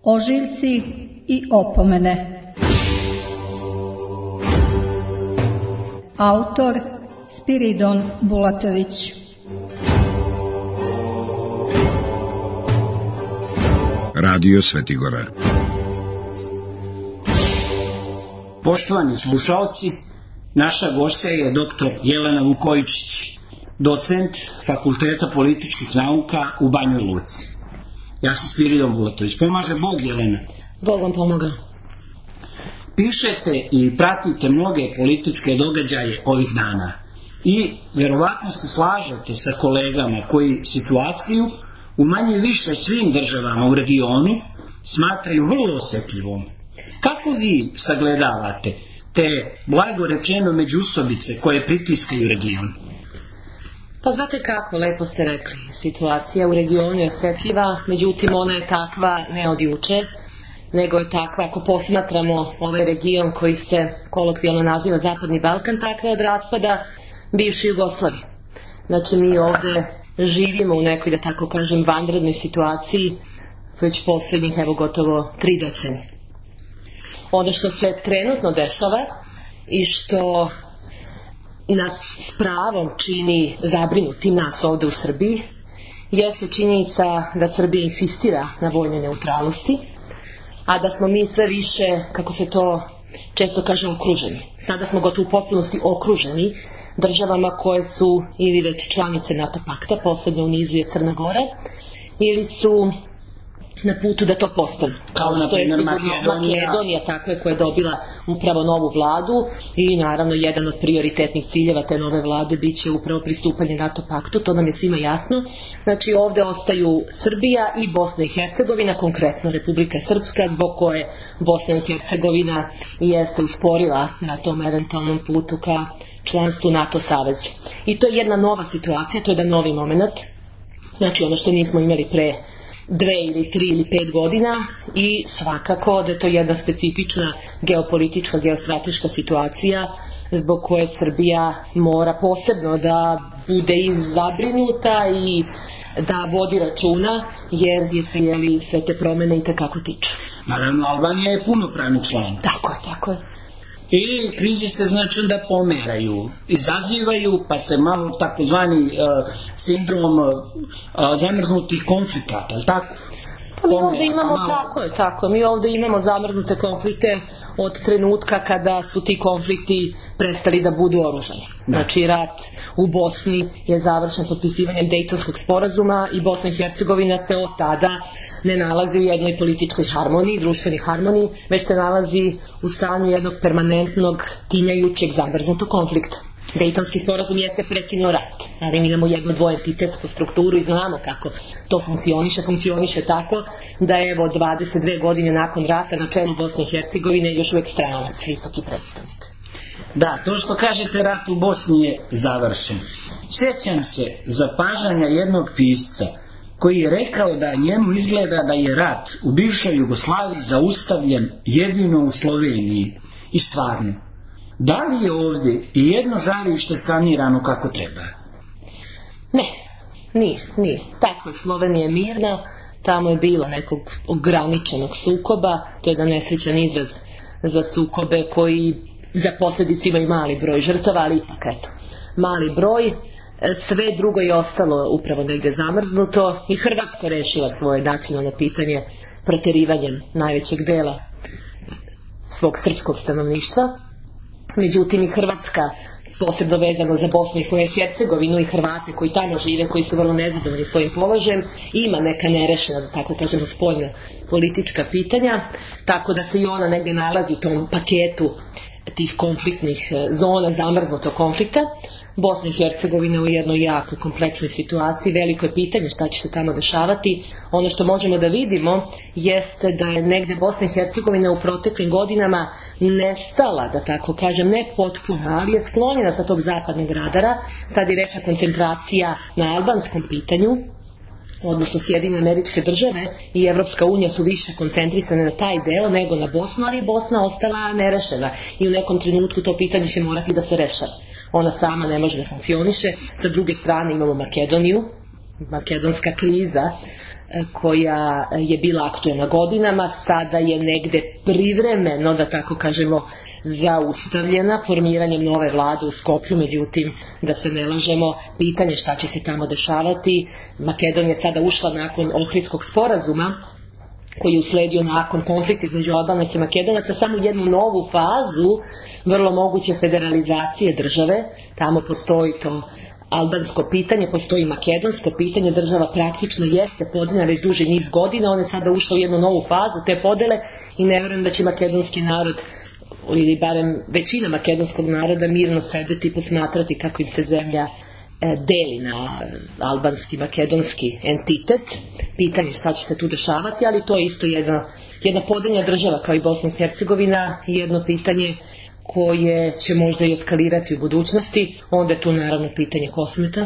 Ožiljci i opomene. Autor Spiridon Bulatović. Radio Svetigora. Poštovani slušalci, naša gošća je dr. Jelena Vukojičić, docent Fakulteta političkih nauka u Banjoj Luci. Ja sam Spiridon Bulatović. Pomaže Bog, Jelena. Bog vam pomoga. Pišete i pratite mnoge političke događaje ovih dana i verovatno se slažete sa kolegama koji situaciju u manje više svim državama u regionu smatraju vrlo osjetljivom. Kako vi sagledavate te, blago rečeno, međusobice koje pritiskaju region? Pa znate kako, lepo ste rekli, situacija u regionu je osjetljiva, međutim ona je takva ne od juče, nego je takva ako posmatramo ovaj region koji se kolokvijalno naziva Zapadni Balkan, takva od raspada bivše Jugoslavije. Znači mi ovdje živimo u nekoj, da tako kažem, vanrednoj situaciji već posljednjih evo gotovo 3 decenije. Ono što se trenutno dešava i što nas s pravom čini zabrinutim nas ovdje u Srbiji jeste činjenica da Srbija insistira na vojnoj neutralnosti, a da smo mi sve više, kako se to često kaže, okruženi. Sada smo gotovo u potpunosti okruženi državama koje su ili već članice NATO pakta, posljednje u nizu je Crna Gora, ili su na putu da to postanu. Kao što je sigurno Makedonija, takva koja je dobila upravo novu vladu i naravno jedan od prioritetnih ciljeva te nove vlade bit će upravo pristupanje NATO paktu, to nam je svima jasno. Znači ovdje ostaju Srbija i Bosna i Hercegovina, konkretno Republika Srpska, zbog koje Bosna i Hercegovina jeste usporila na tom eventualnom putu ka članstvu NATO savezu. I to je jedna nova situacija, to je jedan novi moment, znači ono što nismo imali pre 2 ili 3 ili 5 godina i svakako da je to jedna specifična geopolitička, geostrateška situacija zbog koje Srbija mora posebno da bude i zabrinuta i da vodi računa jer je se sve te promjene i tekako tiču. Naravno, Albanija je punopravni član. Tako je. I krize se znači da pomeraju, izazivaju pa se malo takozvani sindrom zamrznutih konflikata, ali tako? Pa mi ovdje imamo, tako, mi ovdje imamo zamrznute konflikte od trenutka kada su ti konflikti prestali da budu oružani. Znači rat u Bosni je završen potpisivanjem Dejtonskog sporazuma i Bosna i Hercegovina se od tada ne nalazi u jednoj političkoj harmoniji, društvenoj harmoniji, već se nalazi u stanju jednog permanentnog tinjajućeg zamrznutog konflikta. Dejtonski sporazum jeste prekinuo rat, ali mi imamo jednu dvoentitetsku strukturu i znamo kako to funkcioniše tako da je evo 22 godine nakon rata na čelu Bosne i Hercegovine još uvijek stranac, visoki predstavnik. Da, to što kažete, rat u Bosni je završen. Sjećam se zapažanja jednog pisca koji je rekao da njemu izgleda da je rat u bivšoj Jugoslaviji zaustavljen jedino u Sloveniji i stvarno. Da li je ovdje i jedno žarište sanirano kako treba? Ne, nije. Tako je, Slovenija je mirna, tamo je bilo nekog ograničenog sukoba, to je jedan nesrećan izraz za sukobe koji za posljedicu imaju mali broj žrtava, ali ipak eto, mali broj. Sve drugo je ostalo upravo negdje zamrznuto i Hrvatska rešila svoje nacionalno pitanje proterivanjem najvećeg dela svog srpskog stanovništva. Međutim i Hrvatska, posebno vezano za Bosnu i Hercegovinu i Hrvate koji tamo žive, koji su vrlo nezadovoljni svojim položajem, ima neka nerešena, da tako kažemo, spoljna politička pitanja, tako da se i ona negdje nalazi u tom paketu tih konfliktnih zona, zamrznutog konflikta. Bosna i Hercegovina u jednoj jako kompleksnoj situaciji, veliko je pitanje šta će se tamo dešavati. Ono što možemo da vidimo jeste da je negdje Bosna i Hercegovina u proteklim godinama nestala, da tako kažem, ne potpuno, ali je sklonjena sa tog zapadnog radara. Sad je veća koncentracija na albanskom pitanju, odnosno Sjedinjene Američke Države i Evropska unija su više koncentrisane na taj deo nego na Bosnu, ali je Bosna ostala nerešena i u nekom trenutku to pitanje će morati da se rešava. Ona sama ne može da funkcioniše. Sa druge strane imamo Makedoniju, makedonska kriza koja je bila aktuelna godinama, sada je negde privremeno, da tako kažemo, zaustavljena formiranjem nove vlade u Skoplju. Međutim, da se ne lažemo, pitanje šta će se tamo dešavati. Makedonija je sada ušla nakon Ohridskog sporazuma koji je usledio nakon konflikta između Albanaca i Makedonaca samo jednu novu fazu vrlo moguće federalizacije države. Tamo postoji to albansko pitanje, postoji makedonsko pitanje, država praktično jeste podeljena već duži niz godina, ona je sada ušla u jednu novu fazu te podele i ne vjerujem da će makedonski narod ili barem većina makedonskog naroda mirno sedeti i posmatrati kako im se zemlja deli na albanski, makedonski entitet. Pitanje šta će se tu dešavati, ali to je isto jedna podeljena država kao i Bosna i Hercegovina i jedno pitanje koje će možda i eskalirati u budućnosti. Onda je tu naravno pitanje Kosmeta,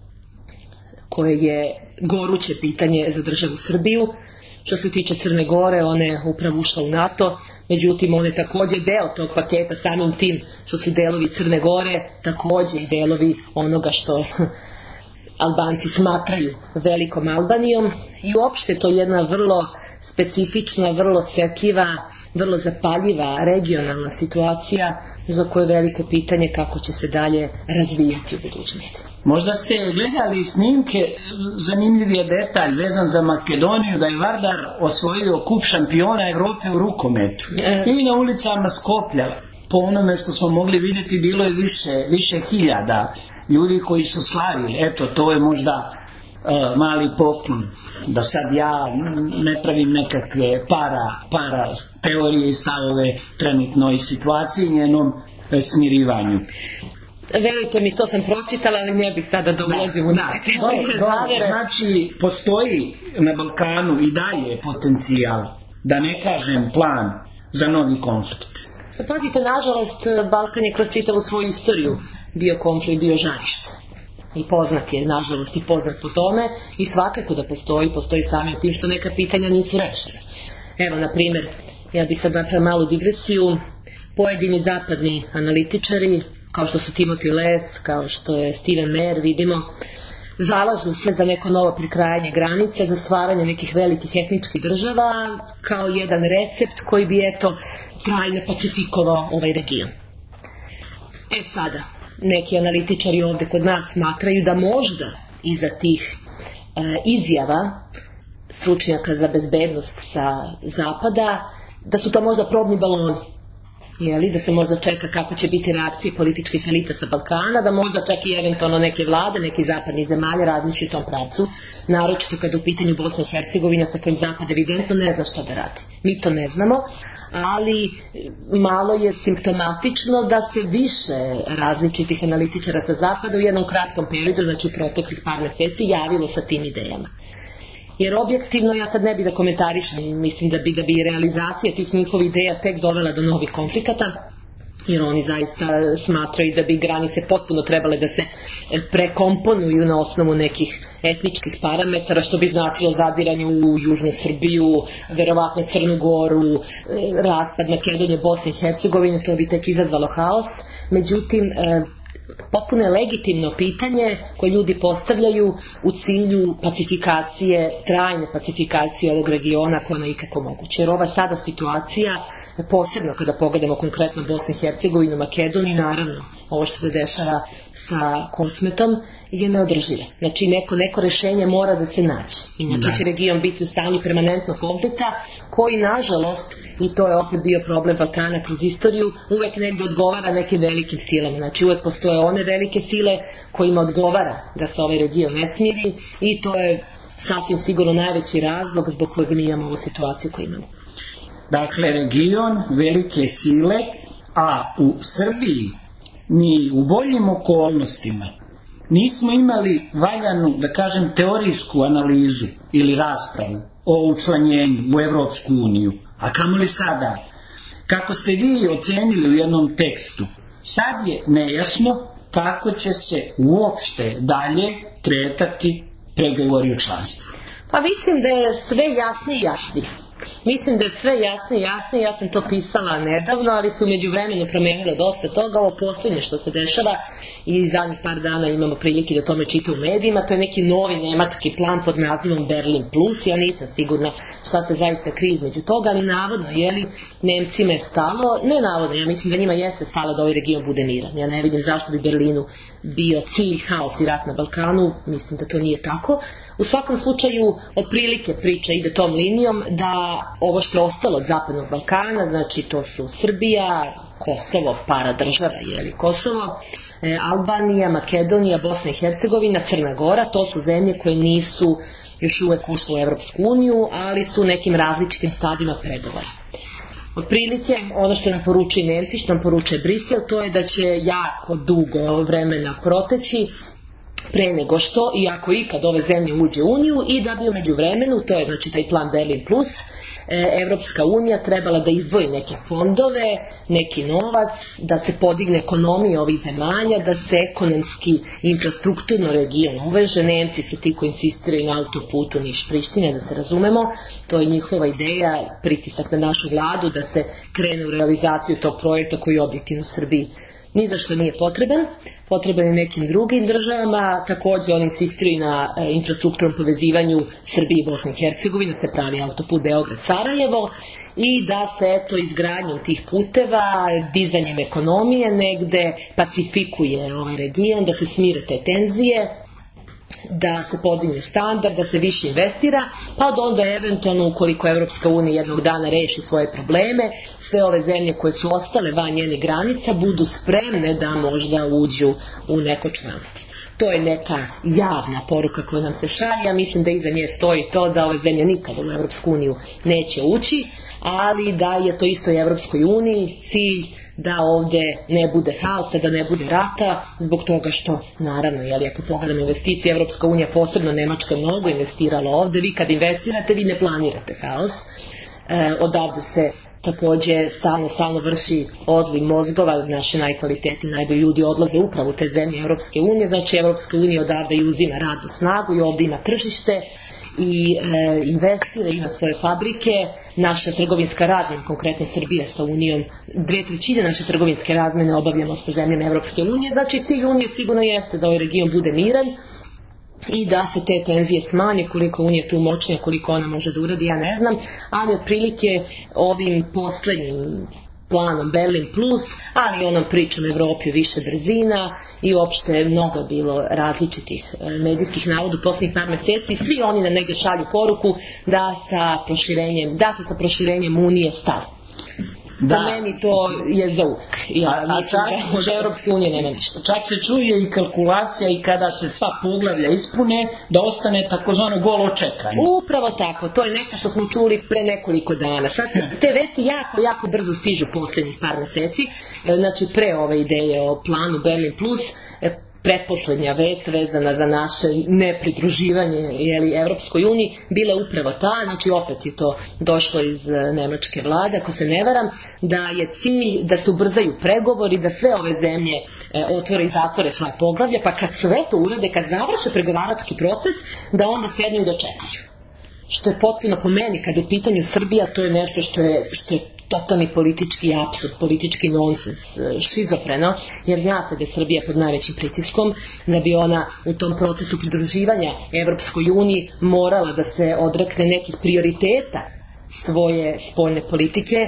koje je goruće pitanje za državu Srbiju. Što se tiče Crne Gore, ona je upravo ušla u NATO, međutim ona je također deo tog paketa, samim tim što su delovi Crne Gore također i delovi onoga što Albanci smatraju velikom Albanijom. I uopšte to je jedna vrlo specifična, vrlo osjetljiva, vrlo zapaljiva regionalna situacija za koje je veliko pitanje kako će se dalje razvijati u budućnosti. Možda ste gledali snimke, zanimljiv je detalj vezan za Makedoniju, da je Vardar osvojio kup šampiona Evrope u rukometu. I na ulicama Skoplja, po onome što smo mogli vidjeti, bilo je više hiljada ljudi koji su slavili. Eto, to je možda mali poklon, da sad ja ne pravim nekakve para teorije i stavove trenutnoj situaciji i njenom smirivanju. Verujte mi, to sam pročitala, ali ne bih sada da ulazim u neke teorije zavere. Znači, postoji na Balkanu i dalje potencijal, da ne kažem plan za novi konflikt. Pazite, nažalost, Balkan je kroz čitavu svoju istoriju bio konflikt, bio žarište. I poznat je, nažalost, i poznat po tome i svakako da postoji samim tim što neka pitanja nisu rešena. Evo, na primjer, ja bih sad napravila malu digresiju, pojedini zapadni analitičari, kao što su Timothy Les, kao što je Steven Meyer, vidimo, zalažu se za neko novo prekrajanje granice, za stvaranje nekih velikih etničkih država, kao jedan recept koji bi, trajno pacifikovao ovaj region. Sada, neki analitičari ovdje kod nas smatraju da možda iza tih izjava stručnjaka za bezbednost sa zapada, da su to možda probni baloni. Da se možda čeka kako će biti reakcije političkih elita sa Balkana, da možda čak i eventualno neke vlade, neki zapadnih zemalja razmišljaju u tom pravcu, naročito kada u pitanju Bosna i Hercegovina sa kojim Zapad evidentno ne zna što da radi. Mi to ne znamo, ali malo je simptomatično da se više različitih analitičara sa Zapada u jednom kratkom periodu, znači u proteklih par mjeseci, javilo sa tim idejama. Jer objektivno, ja sad ne bih da komentarišem, mislim da bi realizacija tih njihovih ideja tek dovela do novih konflikata, jer oni zaista smatraju da bi granice potpuno trebale da se prekomponuju na osnovu nekih etničkih parametara, što bi značilo zadiranje u Južnu Srbiju, verovatno Crnu Goru, raspad Makedonije, Bosne i Hercegovine, to bi tek izazvalo haos. Međutim, potpuno je legitimno pitanje koje ljudi postavljaju u cilju pacifikacije, trajne pacifikacije ovog regiona koja je ikako moguće. Jer ova sada situacija, posebno kada pogledamo konkretno Bosnu i Hercegovinu, Makedoniju, naravno ovo što se dešava sa Kosmetom je neodrživo. Znači neko rešenje mora da se nađe. Inače će region biti u stanju permanentnog konflikta koji nažalost, i to je opet bio problem Balkana kroz istoriju, uvek negdje odgovara nekim velikim silama. Znači uvek postoje one velike sile kojima odgovara da se ovaj region ne smiri i to je sasvim sigurno najveći razlog zbog kojeg mi imamo ovu situaciju koju imamo. Dakle, region, velike sile, a u Srbiji mi u boljim okolnostima nismo imali valjanu, da kažem, teorijsku analizu ili raspravu o učlanjenju u Evropsku uniju. A kamoli sada? Kako ste vi ocenili u jednom tekstu, sad je nejasno kako će se uopšte dalje kretati pregovori o članstvu. Pa mislim da je sve jasnije i jasnije. Ja sam to pisala nedavno, ali su u međuvremenu promenilo dosta toga. Ovo posljednje što se dešava i zadnjih par dana imamo prilike da tome čita u medijima. To je neki novi nemački plan pod nazivom Berlin Plus. Ja nisam sigurna šta se zaista krije između toga, ali navodno, Nemcima je stalo, ne navodno, ja mislim da njima jeste stalo da ovaj region bude miran. Ja ne vidim zašto bi Berlinu bio cilj haos i rat na Balkanu, mislim da to nije tako. U svakom slučaju, otprilike priča ide tom linijom da ovo što je ostalo od Zapadnog Balkana, znači to su Srbija, Kosovo, paradržava, Kosovo, Albanija, Makedonija, Bosna i Hercegovina, Crna Gora, to su zemlje koje nisu još uvek ušle u Evropsku uniju, ali su nekim različitim stadijima pregovora. Otprilike, ono što nam poručuje Nemci, što nam poručuje Brisel, to je da će jako dugo vremena proteći pre nego što, i ako ikad ove zemlje uđe u Uniju, i da bi u međuvremenu, to je znači taj plan Berlin Plus, Evropska unija trebala da izdvoji neke fondove, neki novac, da se podigne ekonomija ovih zemalja, da se ekonomski infrastrukturno region uveže. Nemci su ti koji insistiraju na autoputu Niš-Priština, da se razumemo, to je njihova ideja, pritisak na našu vladu da se krene u realizaciju tog projekta koji je objektivno Srbiji ni za što nije potreban je nekim drugim državama. Također oni insistiraju na infrastrukturnom povezivanju Srbije i Bosne i Hercegovine, se pravi autoput Beograd-Sarajevo, i da se izgradnjom tih puteva, dizanjem ekonomije negde pacifikuje ovaj region, da se smire te tenzije, da se podigne standard, da se više investira, pa od onda eventualno, ukoliko Evropska unija jednog dana reši svoje probleme, sve ove zemlje koje su ostale van njene granica budu spremne da možda uđu u neko članstvo. To je neka javna poruka koja nam se šalje. Ja mislim da iza nje stoji to da ove zemlje nikada u Evropsku uniju neće ući, ali da je to isto i Evropskoj uniji cilj da ovdje ne bude haosa, da ne bude rata, zbog toga što, naravno, ako pogledamo investicije, Evropska unija, posebno Nemačka, mnogo investirala ovdje. Vi kad investirate, vi ne planirate haos. Odavde se također stalno vrši odliv mozgova, naše najkvalitetni, najbolji ljudi odlaze upravo u te zemlje Evropske unije, znači Evropska unija odavde i uzima radnu snagu i ovdje ima tržište i investira, ima svoje fabrike. Naša trgovinska razmjena, konkretno Srbija sa Unijom, 2/3 naše trgovinske razmjene obavljamo sa zemljama Evropske unije, znači cilj Unije sigurno jeste da ovaj region bude miran i da se te tenzije smanje. Koliko Unija tu moćnija, koliko ona može da uradi, ja ne znam, ali otprilike ovim poslednjim planom Berlin Plus, ali onom pričom Evropi više brzina i uopšte mnogo je bilo različitih medijskih navoda u posljednjih par meseci. Svi oni nam negdje šalju poruku da se sa proširenjem Unije stane. Da. Po meni to je za uvek. Može Evropske unije nema ništa. Čak se čuje i kalkulacija i kada se sva poglavlja ispune, da ostane takozvano golo čekanje. Upravo tako. To je nešto što smo čuli pre nekoliko dana. Sad te vesti jako brzo stižu posljednjih par meseci. Znači pre ove ideje o planu Berlin Plus, pretposlednja vest vezana za naše nepridruživanje Evropskoj uniji bila upravo ta, znači opet je to došlo iz nemačke vlade, ako se ne varam, da je cilj da se ubrzaju pregovori, da sve ove zemlje otvore i zatvore svoje poglavlje, pa kad sve to urade, kad završe pregovarački proces, da onda sednu i da čekaju. Što je potpuno po meni, kad u pitanju Srbija, to je nešto što je totalni politički apsurd, politički nonsens, šizofreno, jer zna se da je Srbija pod najvećim pritiskom, da bi ona u tom procesu pridruživanja Evropskoj uniji morala da se odrekne nekih prioriteta svoje spoljne politike,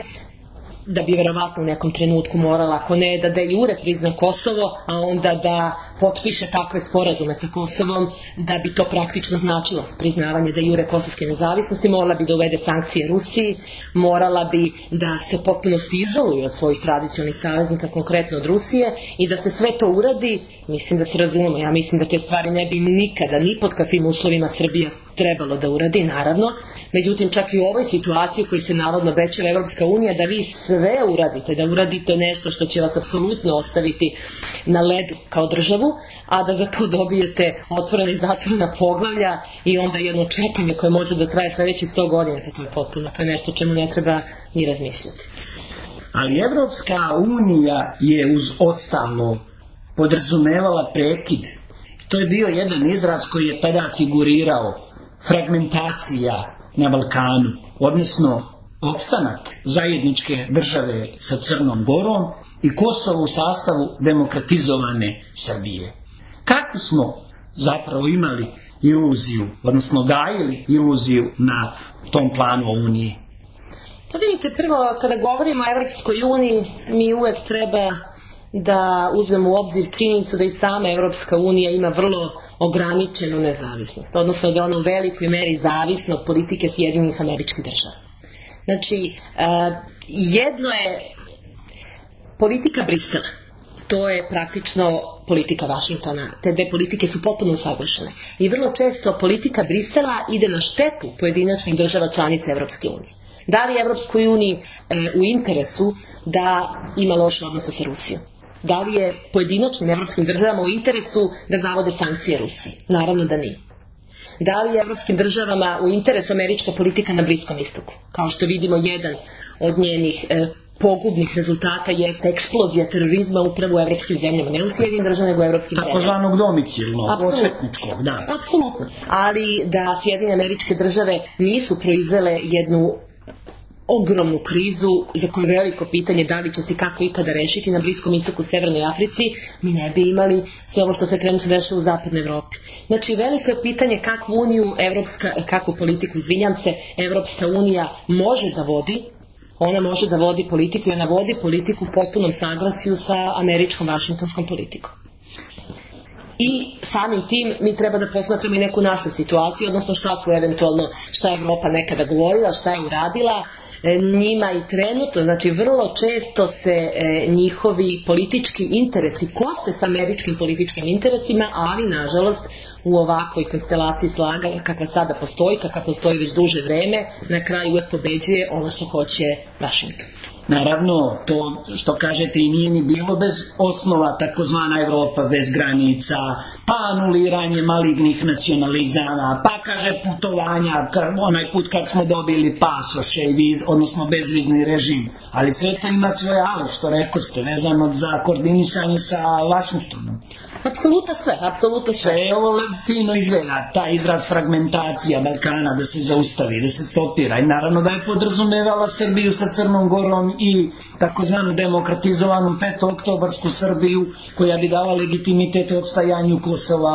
da bi vjerovatno u nekom trenutku morala, ako ne da de jure prizna Kosovo, a onda da potpiše takve sporazume sa Kosovom, da bi to praktično značilo priznavanje de jure kosovske nezavisnosti, morala bi da uvede sankcije Rusiji, morala bi da se potpuno izoluju od svojih tradicionalnih saveznika, konkretno od Rusije, i da se sve to uradi. Mislim da se razumemo, ja mislim da te stvari ne bi nikada, ni pod kakvim uslovima Srbija trebalo da uradi, naravno. Međutim, čak i u ovoj situaciji u kojoj se navodno obećava Evropska unija da vi sve uradite, da uradite nešto što će vas apsolutno ostaviti na ledu kao državu, a da za to dobijete otvorena i zatvorena poglavlja i onda jedno čekanje koje može da traje sledećih 100 godina, to je potpuno, to je nešto čemu ne treba ni razmišljati. Ali Evropska unija je uz ostalo podrazumevala prekid. To je bio jedan izraz koji je tada figurirao, fragmentacija na Balkanu, odnosno opstanak zajedničke države sa Crnom Gorom i Kosovo u sastavu demokratizovane Srbije. Kako smo zapravo imali iluziju, odnosno gajili iluziju na tom planu Unije? Pa vidite, prvo kada govorimo o Evropskoj uniji, mi uvek treba da uzmemo u obzir činjenicu da i sama Evropska unija ima vrlo ograničenu nezavisnost, odnosno da je ona u velikoj meri zavisna od politike Sjedinjenih Američkih Država. Znači, jedno je politika Brisela, to je praktično politika Vašingtona, te dve politike su potpuno usaglašene i vrlo često politika Brisela ide na štetu pojedinačnih država članica Evropske unije. Da li je Evropskoj uniji u interesu da ima loše odnose sa Rusijom? Da li je pojedinačnim evropskim državama u interesu da zavode sankcije Rusiji? Naravno da nije. Da li je evropskim državama u interesu američka politika na Bliskom istoku? Kao što vidimo, jedan od njenih pogubnih rezultata jeste eksplozija terorizma upravo u evropskim zemljama, ne u Sjedinjenim Državama, nego u evropskim zemljama. Takozvanog domicilnog, osvetničkog, da. Apsolutno. Ali da Sjedinjene Američke Države nisu proizvele jednu ogromnu krizu za koju je veliko pitanje da li će se kako ikada rešiti na Bliskom istoku, Severnoj Africi, mi ne bi imali sve ovo što se trenutno dešava u zapadnoj Evropi. Znači, veliko je pitanje kakvu politiku, Evropska unija može da vodi. Ona može da vodi politiku i ona vodi politiku u potpunom saglasju sa američkom vašingtonskom politikom. I samim tim mi treba da posmatramo i neku našu situaciju, odnosno šta je Evropa nekada govorila, šta je uradila njima i trenutno. Znači, vrlo često se njihovi politički interesi kose s američkim političkim interesima, ali nažalost u ovakvoj konstelaciji slaga kakva sada postoji, kakva postoji već duže vreme, na kraju uvek pobeđuje ono što hoće Vašington. Naravno, to što kažete i nije ni bilo bez osnova, takozvana Evropa bez granica, pa anuliranje malignih nacionalizama, pa kaže putovanja, onaj put kad smo dobili pasoše, odnosno bezvizni režim, ali sve to ima svoje ale, što rekoste, vezano za koordinisanje sa Vašingtonom. Apsolutno sve. Ovo fino izgleda, ta izraz fragmentacija Balkana da se zaustavi, da se stopira i naravno da je podrazumevala Srbiju sa Crnom Gorom i takozvanu demokratizovanu petooktobarsku Srbiju koja bi dala legitimitet opstajanju Kosova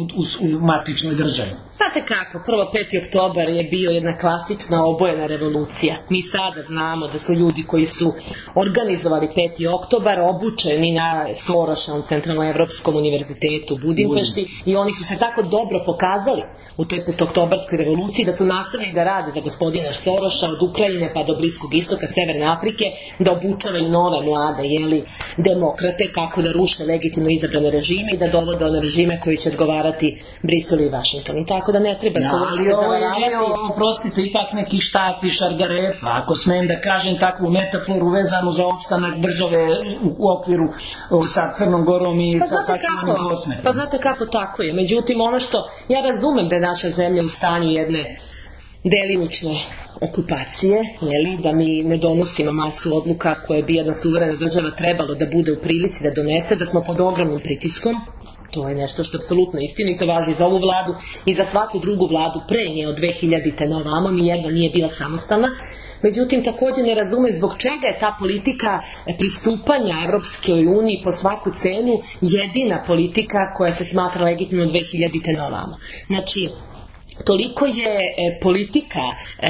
u matičnoj državi. Znate kako, prvo 5. oktobar je bio jedna klasična obojena revolucija. Mi sada znamo da su ljudi koji su organizovali 5. oktobar obučeni na Soroševom centralnoevropskom univerzitetu u Budimpešti i oni su se tako dobro pokazali u toj 5. oktobarskoj revoluciji da su nastavili da rade za gospodina Soroša od Ukrajine pa do Bliskog istoka, Severne Afrike, da obučavaju nove mlade demokrate kako da ruše legitimno izabrane režime i da dovode one režime koji će odgovarati Briselu i Vašingtonu. Tako da ne treba ali ovo je oprostite ipak neki štap i šargarepa, ako smijem da kažem takvu metaforu vezanu za opstanak države u okviru sa Crnom Gorom i sa sačuvanim kosmetom. Pa znate kako, tako je. Međutim, ono što ja razumem da je naša zemlja u stanju jedne delimične okupacije, da mi ne donosimo masu odluka koje bi jedna suverena država trebalo da bude u prilici da donese, da smo pod ogromnim pritiskom. To je nešto što je apsolutno istina i to važi za ovu vladu i za svaku drugu vladu pre nje od 2000. na ovamo, nijedna nije bila samostalna. Međutim, također ne razume zbog čega je ta politika pristupanja Evropskoj uniji po svaku cenu jedina politika koja se smatra legitimno od 2000. na ovamo. Znači, toliko je politika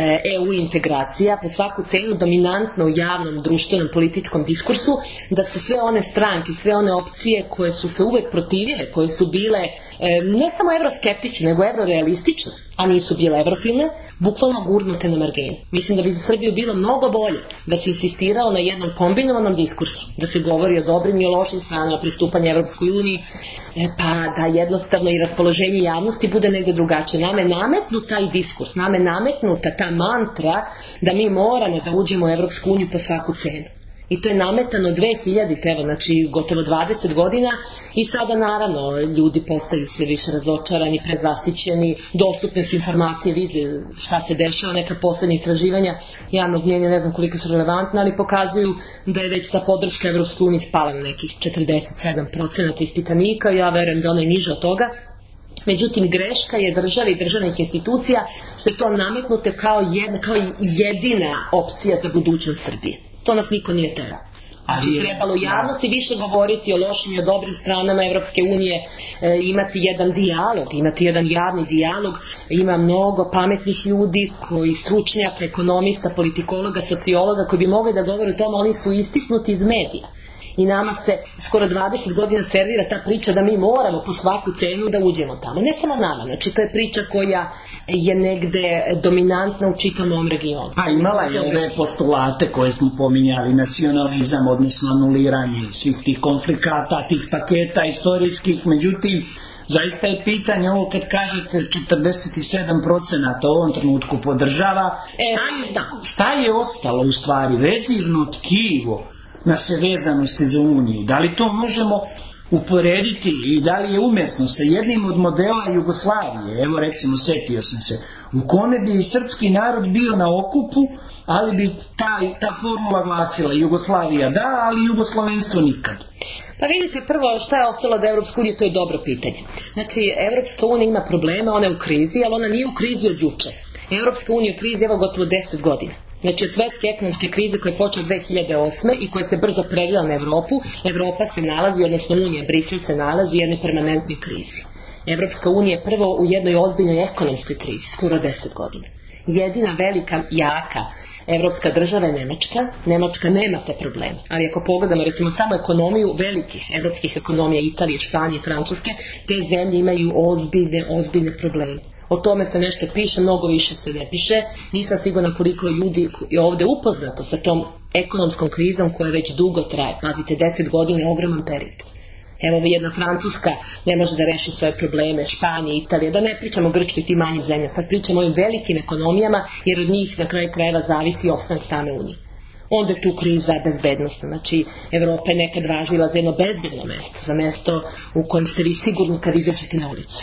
EU integracija po svaku cenu dominantna u javnom, društvenom, političkom diskursu, da su sve one stranke, sve one opcije koje su se uvek protivile, koje su bile ne samo evroskeptične, nego evrorealistične, a nisu bile evrofilne, bukvalno gurnute na marginu. Mislim da bi za Srbiju bilo mnogo bolje da se insistirao na jednom kombinovanom diskursu, da se govori o dobrim i o lošim stranama pristupanja Evropskoj uniji, pa da jednostavno i raspoloženje javnosti bude negdje drugačije. Nama je nametnut taj diskurs, nama je nametnuta ta mantra da mi moramo da uđemo u Evropsku uniju po svaku cenu. I to je nametano 2000, znači gotovo 20 godina i sada naravno ljudi postaju sve više razočarani, prezasićeni, dostupne su informacije, vide šta se dešava, neka poslednja istraživanja javnog mnjenja, ne znam koliko su relevantna, ali pokazuju da je već ta podrška Evropskoj uniji spala na nekih 47% ispitanika, ja verujem da ona je niža od toga. Međutim, greška je države i državnih institucija što je to nametnuto kao jedina opcija za budućnost Srbije. To nas niko nije terao. Znači trebalo u javnosti više govoriti o lošim i o dobrim stranama Evropske unije, imati jedan dijalog, imati jedan javni dijalog. Ima mnogo pametnih ljudi, koji stručnjaka, ekonomista, politikologa, sociologa koji bi mogli da govore o tome, oni su istisnuti iz medija. I nama se skoro 20 godina servira ta priča da mi moramo po svaku cenu da uđemo tamo. Ne samo nama, znači to je priča koja je negde dominantna u čitavom ovom regionu. Pa imala je ove postulate koje smo pominjali, nacionalizam, odnosno anuliranje svih tih konflikata, tih paketa istorijskih, međutim, zaista je pitanje ovo kad kažete 47% u ovom trenutku podržava, šta je ostalo u stvari, vezivno tkivo naše vezanosti za Uniju? Da li to možemo uporediti i da li je umesno sa jednim od modela Jugoslavije? Evo recimo, setio sam se, u kome bi i srpski narod bio na okupu, ali bi ta formula glasila Jugoslavija da, ali jugoslovenstvo nikad. Pa vidite, prvo šta je ostalo od Evropske unije, to je dobro pitanje. Znači, Evropska unija ima problema, ona je u krizi, ali ona nije u krizi od juče. Evropska unija je u krizi evo gotovo 10 godina. Znači od svetske ekonomske krize koja je počela 2008. i koja se brzo prelila na Evropu, Evropa se nalazi, odnosno Unija, Brisel se nalazi u jednoj permanentnoj krizi. Evropska unija je prvo u jednoj ozbiljnoj ekonomskoj krizi, skoro 10 godina. Jedina velika, jaka evropska država je Nemačka. Nemačka nema te probleme. Ali ako pogledamo recimo samo ekonomiju velikih evropskih ekonomija, Italije, Španije, Francuske, te zemlje imaju ozbiljne probleme. O tome se nešto piše, mnogo više se ne piše. Nisam sigurna koliko ljudi je ovdje upoznato sa tom ekonomskom krizom koja već dugo traje. Pazite, 10 godina je ogroman period. Evo jedna Francuska ne može da reši svoje probleme, Španija, Italija, da ne pričamo o Grčkoj i tim manjim zemljama, sad pričamo o ovim velikim ekonomijama jer od njih na kraju krajeva zavisi opstanak same Unije. Onda je tu kriza bezbednostna, znači Evropa je nekad važila za jedno bezbedno mesto, za mesto u kojem ste vi sigurni kad izađete na ulicu.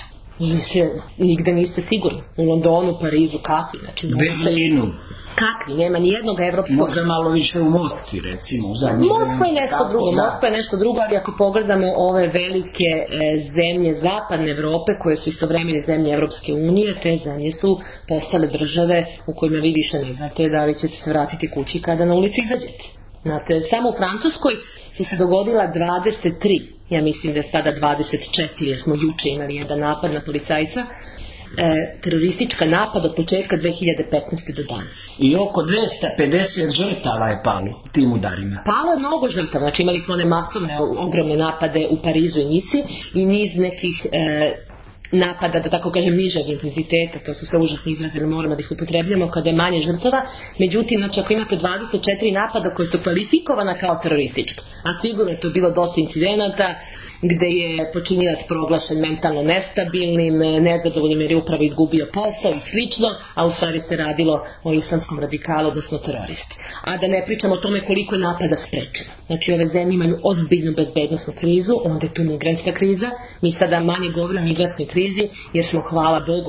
Nigde niste sigurni. U Londonu, Parizu, kakvi? Znači, Berlinu. Kakvi? Nema ni jednog evropskog. Možda malo više u Moskvi, recimo. Moskva je nešto drugo. Moskva je nešto drugo, ali ako pogledamo ove velike zemlje zapadne Evrope, koje su istovremene zemlje Evropske unije, te zemlje su postale države u kojima vi više ne znate da li ćete se vratiti kući kada na ulici izađete. Znate, samo u Francuskoj su se dogodila 23, ja mislim da je sada 24, jer smo juče imali jedan napad na policajca, teroristička napad od početka 2015. do danas. I oko 250 žrtava je palo u tim udarima. Palo je mnogo žrtava, znači imali smo one masovne, ogromne napade u Parizu i Nici i niz nekih napada, da tako kažem, nižeg intenziteta, to su sve užasni izrazi, ali moramo da ih upotrebljamo kada je manje žrtava. Međutim, znači ako imate 24 napada koji su kvalifikovana kao teroristička, a sigurno je to bilo dosta incidenata gde je počinilac proglašen mentalno nestabilnim, nezadovoljnim jer je upravo izgubio posao i slično, a u stvari se radilo o islamskom radikalu, odnosno teroristi. A da ne pričamo o tome koliko je napada sprečeno. Znači ove zemlje imaju ozbiljnu bezbednosnu krizu, onda je tu migrantska kriza. Mi sada manje govorimo o migrantskoj krizi jer smo, hvala Bogu,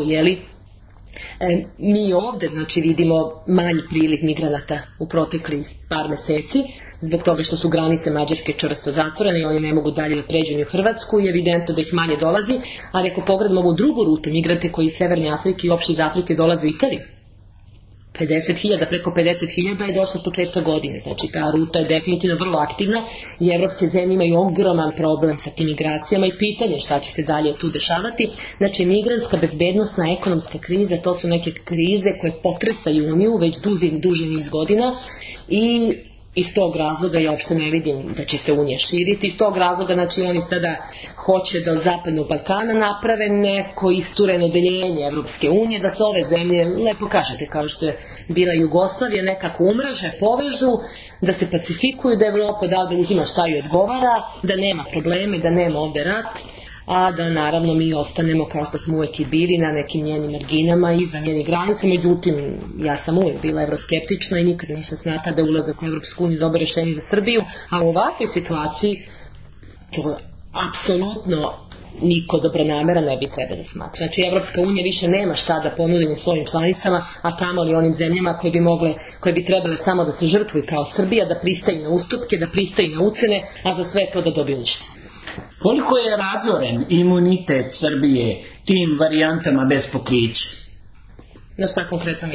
mi ovdje znači vidimo manji priliv migranata u proteklih par meseci, zbog toga što su granice Mađarske čvrsto zatvorene i oni ne mogu dalje da pređu ni u Hrvatsku i evidentno da ih manje dolazi, ali ako pogledamo ovu drugu rutu, migrante koji iz Severne Afrike i uopšte iz Afrike dolaze u Italiju, 50.000, preko 50.000 je došlo s početka godine, znači ta ruta je definitivno vrlo aktivna i evropske zemlje imaju ogroman problem sa tim migracijama i pitanje šta će se dalje tu dešavati. Znači migrantska, bezbednostna, ekonomska kriza, to su neke krize koje potresaju Uniju već duži niz godina i iz tog razloga ja uopšte ne vidim da će se Unija širiti. Iz tog razloga, znači oni sada hoće da od Zapadnog Balkana naprave neko istureno deljenje Evropske unije, da se ove zemlje, lepo kažete, kao što je bila Jugoslavija, nekako umreže, povežu, da se pacifikuju, da Evropa da uzima šta joj odgovara, da nema probleme, da nema ovde rat, a da naravno mi ostanemo kao što smo uvek i bili na nekim njenim marginama i za njenih granica. Međutim, ja sam uvek bila evroskeptična i nikada nisam smatrala da je ulazak u Evropsku uniju dobro rešenje za Srbiju, a u ovakvoj situaciji to apsolutno niko dobronamera ne bi trebalo da smatra. Znači Evropska unija više nema šta da ponudi ni svojim članicama, a kamoli onim zemljama koje bi trebale samo da se žrtvuju kao Srbija, da pristaju na ustupke, da pristaju na ucene, a za sve to da dobiju ništa. Koliko je razoren imunitet Srbije tim varijantama bez pokrića? Na šta konkretno mislite?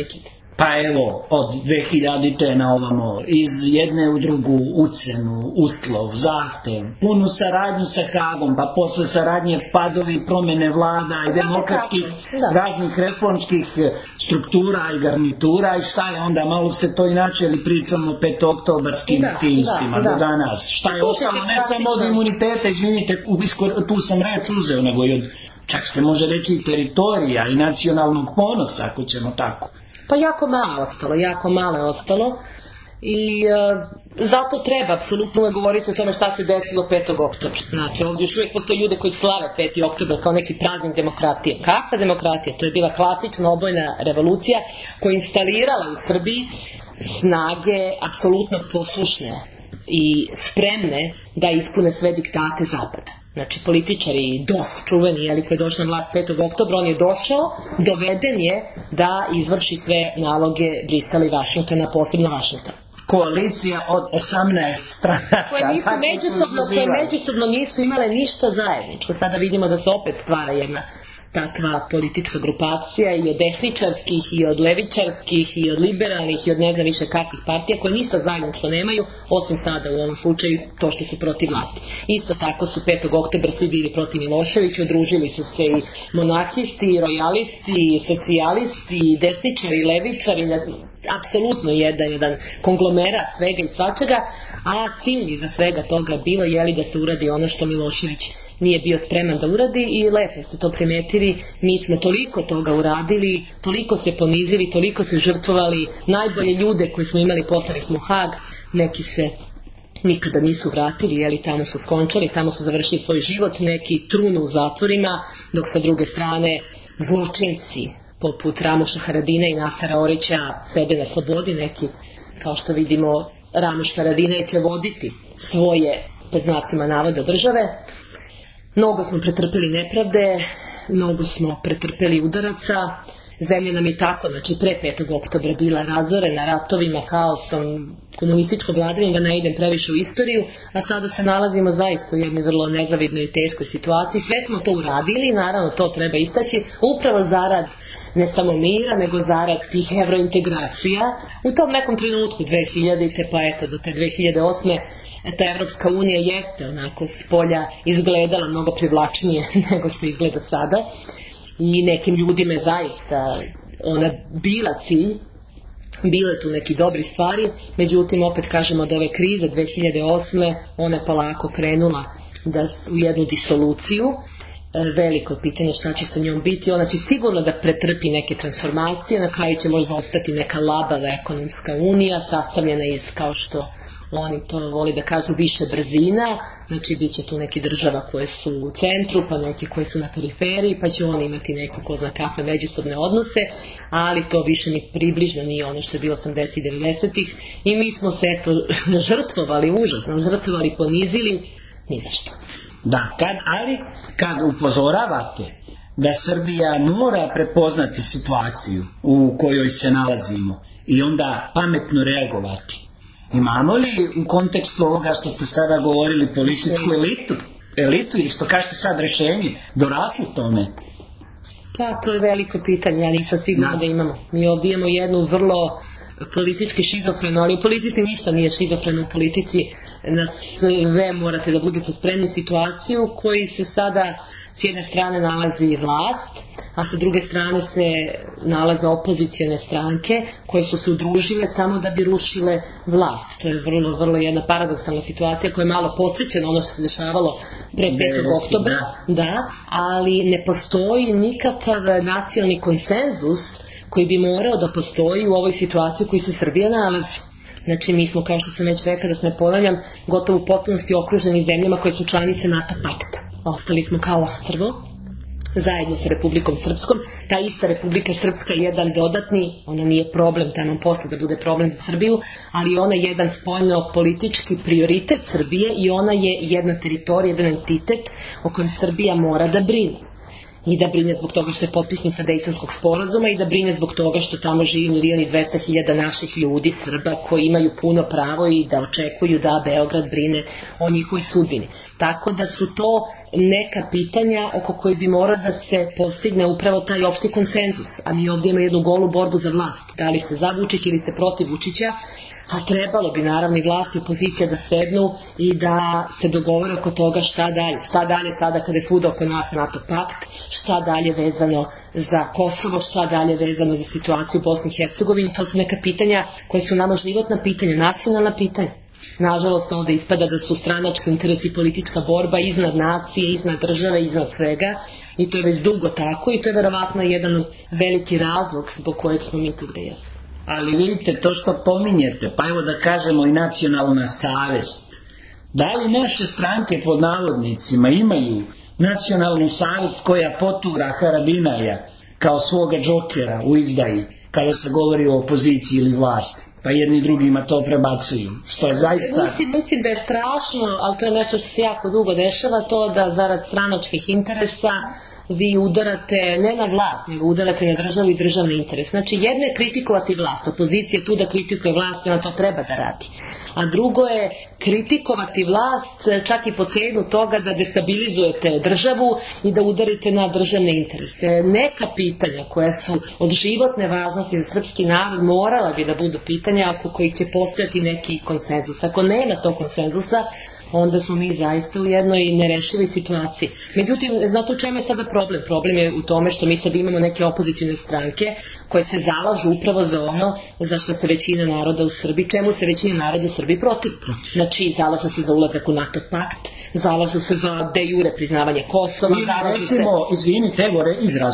pa evo, od 2000. na ovamo, iz jedne u drugu ucenu, uslov, zahtev, punu saradnju sa Hagom, pa posle saradnje padovi, promene vlada i demokratskih raznih reformskih struktura i garnitura i šta je onda, malo ste to inače ili pričamo o petooktobarskim aktivistima do danas. Šta je ostalo, ne samo od imuniteta, izvinite, tu sam reč uzeo, nego i od, čak se može reći i teritorija i nacionalnog ponosa, ako ćemo tako. Pa jako malo je ostalo i zato treba apsolutno uvek govoriti o tome šta se desilo 5. oktobra. Znači ovdje još uvijek postoje ljude koji slave 5. oktobar kao neki praznik demokratije. Kakva demokratija? To je bila klasična obojna revolucija koja je instalirala u Srbiji snage apsolutno poslušne i spremne da ispune sve diktate Zapada. Znači političari DOS čuveni koji je došao na vlast 5. oktobra, on je došao, doveden je da izvrši sve naloge Brisela i Vašingtona, posebno Vašingtona. Koalicija od 18 stranaka koje međusobno nisu imale ništa zajedničko. Sada vidimo da se opet stvara jedna takva politička grupacija i od desničarskih i od levičarskih i od liberalnih i od ne znam više kakvih partija koje ništa zajedničko nemaju, osim sada u ovom slučaju to što su protiv vlasti. Isto tako su 5. oktobra svi bili protiv Miloševića, udružili su se i monarhisti, i rojalisti, i socijalisti, i desničari, i levičari, apsolutno jedan konglomerat svega i svačega, a cilj iza svega toga bilo da se uradi ono što Milošević nije bio spreman da uradi i lepo ste to primetili, mi smo toliko toga uradili, toliko se ponizili, toliko se žrtvovali, najbolje ljude koje smo imali poslali smo u Hag, neki se nikada nisu vratili, tamo su skončali, tamo su završili svoj život, neki trunu u zatvorima, dok sa druge strane zločinci poput Ramuša Haradina i Nasera Orića sede na slobodi, neki, kao što vidimo, Ramuš Haradinaj će voditi svoje, pod znacima navoda, države. Mnogo smo pretrpeli nepravde, mnogo smo pretrpeli udaraca, zemlja nam je tako, znači pre 5. oktobra bila razorena ratovima, haosom, komunističkom vladavinom, da ne idem previše u istoriju, a sada se nalazimo zaista u jednoj vrlo nezavidnoj i teškoj situaciji. Sve smo to uradili, naravno to treba istaći, upravo zarad ne samo mira, nego zarad tih evrointegracija. U tom nekom trenutku 2000. pa eto do te 2008. ta Evropska unija jeste onako s polja izgledala mnogo privlačnije nego što izgleda sada. I nekim ljudima je zaista ona bila cilj, bile tu neki dobri stvari, međutim opet kažemo od ove krize 2008. ona je polako krenula u jednu disoluciju. Veliko pitanje šta će sa njom biti, ona će sigurno da pretrpi neke transformacije, na kraju će možda ostati neka labava ekonomska unija sastavljena iz, kao što oni to voli da kažu, više brzina, znači bit će tu neki država koje su u centru, pa neki koji su na periferiji, pa će oni imati neke ko zna kakve međusobne odnose, ali to više ni približno nije ono što je bilo 80 i 90-ih i mi smo se žrtvovali, užasno žrtvovali, ponizili, ni zašto. Da, ali kad upozoravate da Srbija mora prepoznati situaciju u kojoj se nalazimo i onda pametno reagovati, imamo li u kontekstu ovoga što ste sada govorili političku elitu ili što kažete sad rešenje, dorasli tome? Pa to je veliko pitanje, ja nisam sigurna da imamo. Mi ovdje imamo jednu vrlo politički šizofrenu, ali u politici ništa nije šizofreno, u politici na sve morate da budete spremni situaciju koji se sada s jedne strane nalazi vlast, a sa druge strane se nalaze opozicione stranke koje su se udružile samo da bi rušile vlast. To je vrlo, vrlo jedna paradoksalna situacija koja je malo podsjećena ono što se dešavalo pre 5. oktobra, ali ne postoji nikakav nacionalni konsenzus koji bi morao da postoji u ovoj situaciji u kojoj se Srbija nalazi. Znači mi smo, kao što sam već rekla, da se ne ponavljam, gotovo u potpunosti okruženi zemljama koje su članice NATO pakta. Ostali smo kao ostrvo, zajedno sa Republikom Srpskom. Ta ista Republika Srpska je jedan dodatni, ona nije problem tamo posle da bude problem za Srbiju, ali ona je jedan spoljno-politički prioritet Srbije i ona je jedna teritorija, jedan entitet o kojem Srbija mora da brine. i da brine zbog toga što je potpisnica Dejtonskog sporazuma i da brine zbog toga što tamo živi 1.200.000 naših ljudi, Srba, koji imaju puno pravo i da očekuju da Beograd brine o njihovoj sudbini. Tako da su to neka pitanja oko koji bi morao da se postigne upravo taj opšti konsenzus, a mi ovdje imamo jednu golu borbu za vlast. Da li ste za Vučića ili ste protiv Vučića, a trebalo bi naravno i vlast i opozicija da sednu i da se dogovore oko toga šta dalje sada kada je svuda oko nas NATO pakt, šta dalje vezano za Kosovo, šta dalje vezano za situaciju u Bosni i Hercegovini. To su neka pitanja koje su nama životna pitanja, nacionalna pitanja. Nažalost, ovdje ispada da su stranački interesi i politička borba iznad nacije, iznad države, iznad svega, i to je već dugo tako i to je verovatno jedan veliki razlog zbog kojeg smo mi tu gde jesmo. Ali vidite, to što pominjete, pa evo da kažemo i nacionalna savest. Da li naše stranke pod navodnicima imaju nacionalnu savest koja potura Haradinaja kao svoga džokera u izdaji kada se govori o opoziciji ili vlasti? Pa jedni drugima to prebacuju, što je zaista... Mislim da je strašno, ali to je nešto što se jako dugo dešava, to da zarad stranačkih interesa vi udarate ne na vlast, nego udarate na državu i državni interes. Znači, jedno je kritikovati vlast, opozicija je tu da kritikuje vlast i ona to treba da radi. A drugo je kritikovati vlast čak i po cenu toga da destabilizujete državu i da udarite na državne interese. Neka pitanja koja su od životne važnosti za srpski narod morala bi da budu pitanja oko kojih će postojati neki konsenzus. Ako nema tog konsenzusa, onda smo mi zaista u jednoj nerešivoj situaciji. Međutim, znate u čemu je sada problem? Problem je u tome što mi sad imamo neke opozicijne stranke koje se zalažu upravo za ono za što se većina naroda u Srbiji, čemu se većina naroda u Srbiji protiv. Znači, zalažu se za ulazak u NATO pakt, zalažu se za de jure priznavanje Kosova. Mi recimo, izvinite, evo izraz,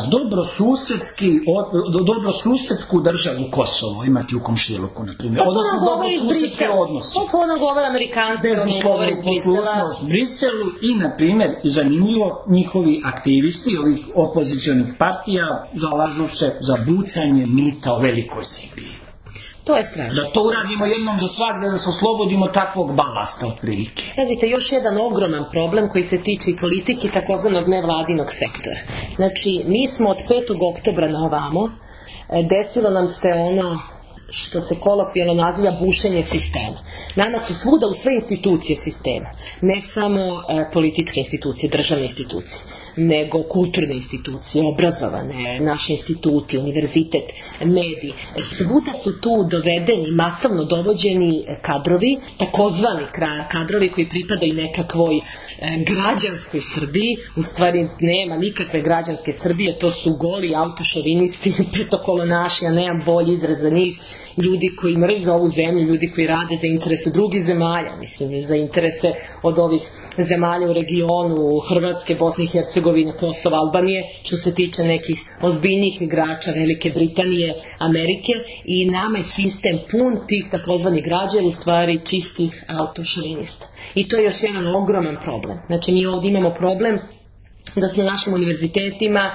dobrosusedsku državu Kosovo imati u komšiluku, na primjer. Odnosno dobrosusedske odnose. Ono govore Amerikanci, oni govore poslušnost Briselu i, na primjer, zanimljivo, njihovi aktivisti ovih opozicionih partija zalažu se za bucanje mita o velikoj Srbiji. To je strašno. Da to uradimo jednom za svakde, da se oslobodimo takvog balasta otprilike. Radite, još jedan ogroman problem koji se tiče i politike takozvanog nevladinog sektora. Znači, mi smo od 5. oktobra na ovamo, desilo nam se ono što se kolokvijalno naziva bušenje sistema. Nama su svuda u sve institucije sistema, ne samo političke institucije, državne institucije, nego kulturne institucije, obrazovane, naši instituti, univerzitet, mediji. Svuda su tu dovedeni, masovno dovođeni kadrovi, takozvani kadrovi koji pripadaju nekakvoj građanskoj Srbiji. U stvari nema nikakve građanske Srbije, to su goli autošovinisti, petokolonaši, a nemam bolji izraz za njih, ljudi koji mrze ovu zemlju, ljudi koji rade za interese drugih zemalja, mislim, za interese od ovih zemalja u regionu, Hrvatske, Bosne i Hercegovine, Kosova, Albanije, što se tiče nekih ozbiljnijih igrača Velike Britanije, Amerike, i nama je sistem pun tih takozvanih građana, u stvari čistih autošovinista. I to je još jedan ogroman problem. Znači, mi ovdje imamo problem da se na našim univerzitetima,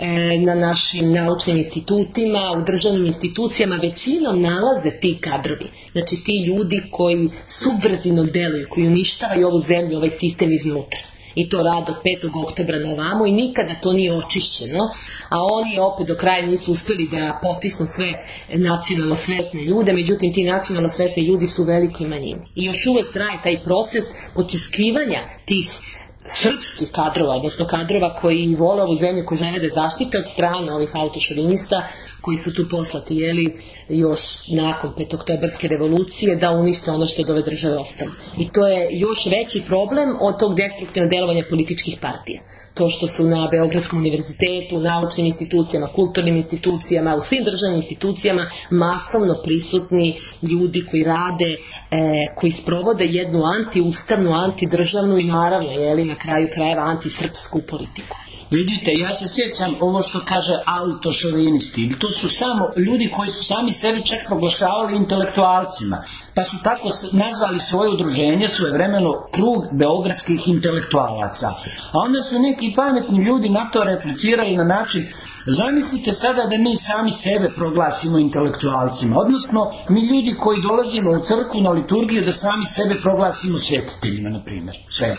na našim naučnim institutima, u državnim institucijama većinom nalaze ti kadrovi. Znači ti ljudi koji subverzivno deluju, koji uništavaju ovu zemlju, ovaj sistem iznutra. I to rade od 5. oktobra na ovamo i nikada to nije očišćeno, a oni opet do kraja nisu uspjeli da potisnu sve nacionalno svesne ljude, međutim ti nacionalno svesni ljudi su u velikoj manjini. I još uvek traje taj proces potiskivanja tih srpskih kadrova, odnosno kadrova koji vole ovu zemlju, koji žele da zaštite od strane ovih autošovinista koji su tu poslati, još nakon petoktobarske revolucije, da unište ono što je od ove države ostalo. I to je još veći problem od tog destruktivnog delovanja političkih partija. To što su na Beogradskom univerzitetu, naučnim institucijama, kulturnim institucijama, u svim državnim institucijama masovno prisutni ljudi koji rade, koji sprovode jednu antiustavnu, antidržavnu i naravno, na kraju krajeva antisrpsku politiku. Vidite, ja se sjećam ovo što kaže autošovinisti. To su samo ljudi koji su sami sebi čak proglašavali intelektualcima. Pa su tako nazvali svoje udruženje svojevremeno Krug beogradskih intelektualaca. A onda su neki pametni ljudi na to replicirali na način: zamislite sada da mi sami sebe proglasimo intelektualcima, odnosno mi ljudi koji dolazimo u crkvu na liturgiju da sami sebe proglasimo svetiteljima, na primjer, svecima.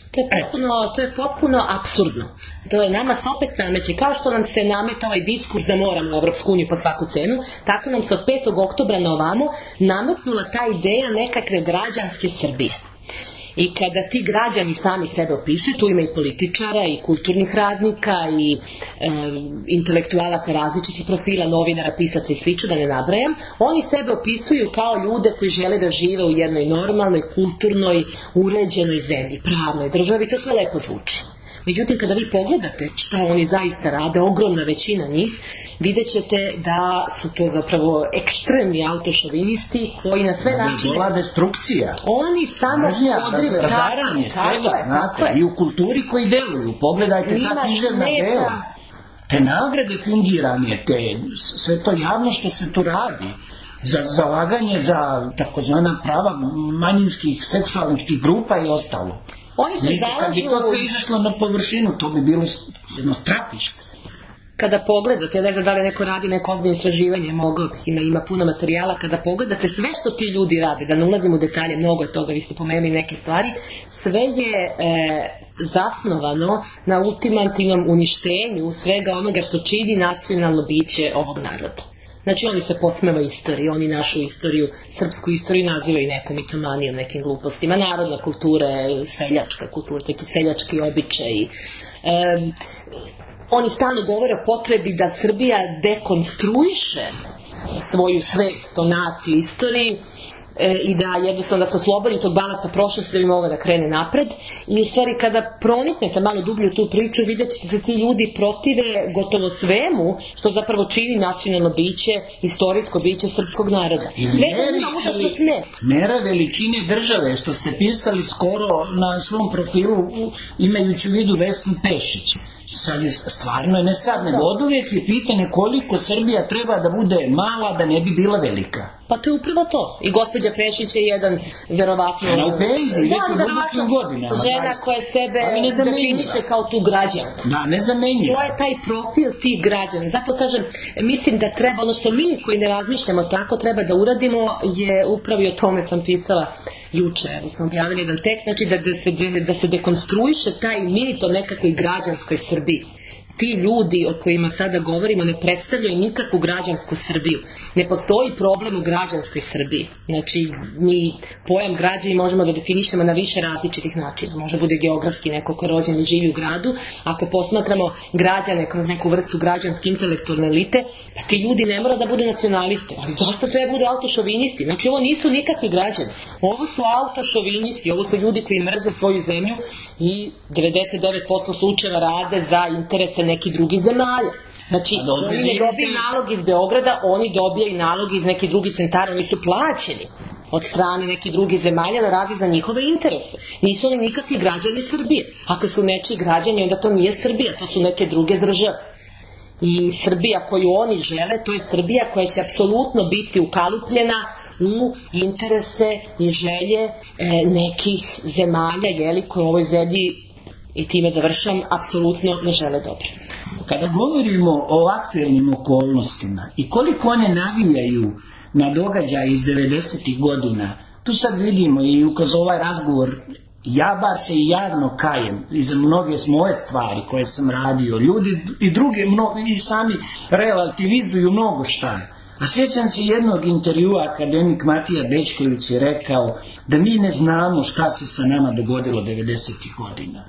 To je potpuno apsurdno. To je nama se opet nameće, kao što nam se nameta ovaj diskurs da moramo u Evropsku uniju po svaku cenu, tako nam se od 5. oktobra na ovamo nametnula ta ideja nekakve građanske Srbije. I kada ti građani sami sebe opisuju, tu ima i političara, i kulturnih radnika, i intelektualaca različitih profila, novinara, pisaca i slično, da ne nabrajam, oni sebe opisuju kao ljude koji žele da žive u jednoj normalnoj, kulturnoj, uređenoj zemlji, pravnoj državi, to sve lepo zvuči. Međutim, kada vi pogledate šta oni zaista rade, ogromna većina njih, vidjet ćete da su to zapravo ekstremni autošovinisti koji na sve načine... Bila destrukcija. Oni samo podrive. Razaranje svega, znate, i u kulturi koji deluju. Pogledajte ta književna dela. Te nagrade fingirane, sve to javno što se tu radi. Za zalaganje za takozvana prava manjinskih seksualnih grupa i ostalo. Oni se zalažu... Kad bi to sve izašlo na površinu, to bi bilo jedno stratište. Kada pogledate, ne znam da li neko radi neko ozbiljno istraživanje, mogao bih, ima puno materijala, kada pogledate sve što ti ljudi rade, da ne ulazim u detalje, mnogo je toga, vi ste pomenuli neke stvari, sve je zasnovano na ultimativnom uništenju svega onoga što čini nacionalno biće ovog naroda. Znači oni se posmevaju istoriji, oni našu istoriju, srpsku istoriju nazivaju nekom mitomanijom, nekim glupostima, narodna kultura, seljačka kultura, neki seljački običaji. Oni stalno govore o potrebi da Srbija dekonstruiše svoju svest o naciji, istoriji i da jednostavno da se oslobodi tog balasta prošlosti da bi mogla da krene napred. I u stvari kada proniknete malo dublje u tu priču, vidjet ćete da ti ljudi protive gotovo svemu što zapravo čini nacionalno biće, istorijsko biće srpskog naroda. Sve to njima užasno smeta. Mera veličine države što ste pisali skoro na svom profilu imajući u vidu Vesnu Pešić. Sad je stvarno, ne sad, nego oduvijek je pitanje koliko Srbija treba da bude mala da ne bi bila velika. Pa to je upravo to. I gospođa Pešić je jedan, verovatno... Žena u penziji, već u dubokim godinama. Žena koja sebe definiše kao tu građanku. Da, nezamenjiva. To je taj profil tih građana. Zato kažem, mislim da treba, ono što mi koji ne razmišljamo tako treba da uradimo, je upravo i o tome sam pisala juče, evo smo objavili jedan tekst, znači da se dekonstruiše taj mit o nekakvoj građanskoj Srbiji. Ti ljudi o kojima sada govorimo ne predstavljaju nikakvu građansku Srbiju. Ne postoji problem u građanskoj Srbiji. Znači, mi pojam građani možemo da definišemo na više različitih načina. Može bude geografski neko ko je rođen i živi u gradu. Ako posmatramo građane kroz neku vrstu građanske intelektualne elite, pa ti ljudi ne mora da budu nacionalisti. Ali zašto treba bude autošovinisti? Znači, ovo nisu nikakvi građani. Ovo su autošovinisti, ovo su ljudi koji mrze svoju zemlju i 99% slučajeva rade za interese nekih drugih zemalja. Znači, oni ne dobiju nalog iz Beograda, oni dobijaju nalog iz nekih drugih centara, oni su plaćeni od strane nekih drugih zemalja da radi za njihove interese. Nisu oni nikakvi građani Srbije. Ako su nečiji građani, onda to nije Srbija, to su neke druge države. I Srbija koju oni žele, to je Srbija koja će apsolutno biti ukalupljena u interese i želje nekih zemalja, koje u ovoj zemlji, i time završam, apsolutno ne žele dobro. Kada govorimo o aktuelnim okolnostima i koliko one navijaju na događaje iz 90. godina, tu sad vidimo i kroz ovaj razgovor, ja bar se i javno kajem i za mnoge moje stvari koje sam radio, ljudi i druge i sami relativizuju mnogo šta. A sjećam se jednog intervjua, akademik Matija Bećković je rekao da mi ne znamo šta se sa nama dogodilo 90. godina.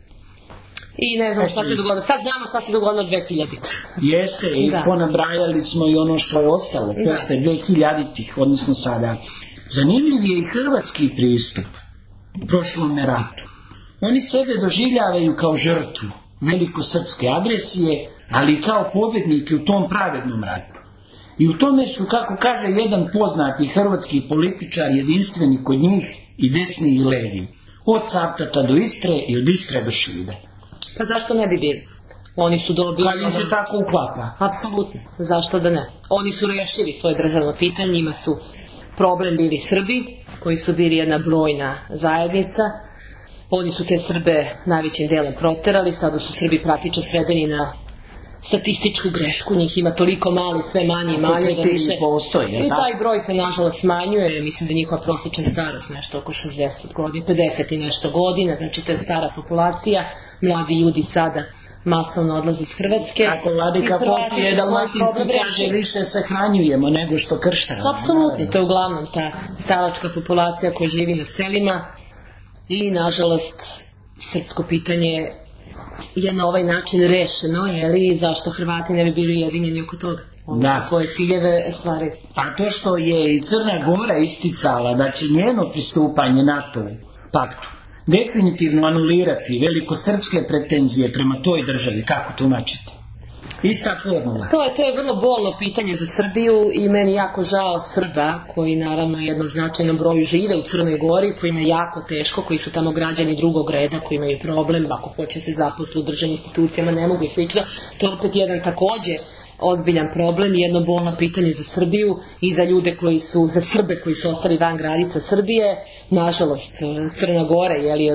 I ne znam šta se dogodilo. Sad znamo šta se dogodilo 2000. Jeste, i ponabrajali smo i ono što je ostalo. Posle 2000-ih, odnosno sada. Zanimljiv je i hrvatski pristup prošlome ratu. Oni sebe doživljavaju kao žrtvu velikosrpske agresije, ali i kao pobjednike u tom pravednom ratu. I u tome su, kako kaže jedan poznati hrvatski političar, jedinstveni kod njih i desni i levi. Od Cavtata do Istre i od Istre do Šida. Pa zašto ne bi bili? Oni su dobili... Pa im se tako uklapa. Apsolutno. Zašto da ne? Oni su rešili svoje državno pitanje, njima su problem bili Srbi, koji su bili jedna brojna zajednica. Oni su te Srbe najvećim delom proterali, sada su Srbi praktično svedeni na statističku grešku, njih ima toliko mali, sve manje i manje da više. I taj broj se nažalost smanjuje, mislim da njihova prosječna starost nešto oko 60 godina, 50 i nešto godina, znači to je stara populacija, mladi ljudi sada masovno odlazi iz Hrvatske. Ako Vladika popije dalmatinski kaže više sahranjujemo nego što krštamo. Apsolutno, to je uglavnom ta staračka populacija koja živi na selima i nažalost srpsko pitanje je na ovaj način rešeno, jeli, zašto Hrvati ne bi bili jedinjeni oko toga? Da. Svoje ciljeve stvari. A to što je i Crna Gora isticala da će njeno pristupanje NATO paktu definitivno anulirati velikosrpske pretenzije prema toj državi, kako tumačite? Ista formula. To je vrlo bolno pitanje za Srbiju i meni jako žao Srba koji naravno jednom značajnom broju žive u Crnoj Gori, koji je jako teško, koji su tamo građani drugog reda, koji imaju problem, ako hoće se zaposli u državnim institucijama, ne mogu i slično. To je opet jedan takođe ozbiljan problem, jedno bolno pitanje za Srbiju i za ljude koji su, za Srbe koji su ostali van granica Srbije. Nažalost, Crna Gora je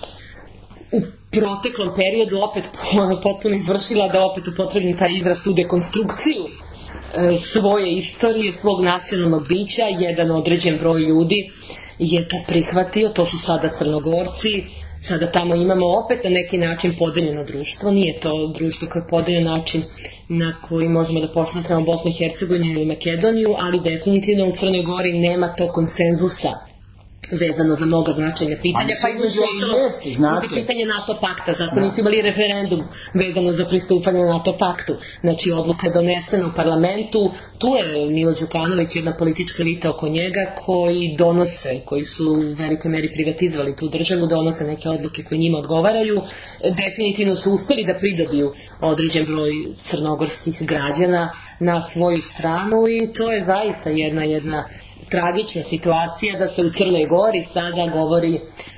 u proteklom periodu opet potpuno izvršila, da opet upotrebim taj izraz, tu dekonstrukciju svoje istorije, svog nacionalnog bića. Jedan određen broj ljudi je to prihvatio, to su sada Crnogorci. Sada tamo imamo opet na neki način podeljeno društvo, nije to društvo koje je podeljeno način na koji možemo da posmatramo Bosnu i Hercegovinu ili Makedoniju, ali definitivno u Crnoj Gori nema to konsenzusa vezano za mnoga značajna pitanja, pa i pitanje NATO pakta, zašto nisu imali referendum vezano za pristupanje NATO paktu. Znači odluka je donesena u parlamentu, tu je Milo Đukanović, jedna politička elita oko njega koji su u velikoj meri privatizovali tu državu, donose neke odluke koje njima odgovaraju. Definitivno su uspeli da pridobiju određen broj crnogorskih građana na svoju stranu i to je zaista jedna tragična situacija da se u Crnoj Gori sada govori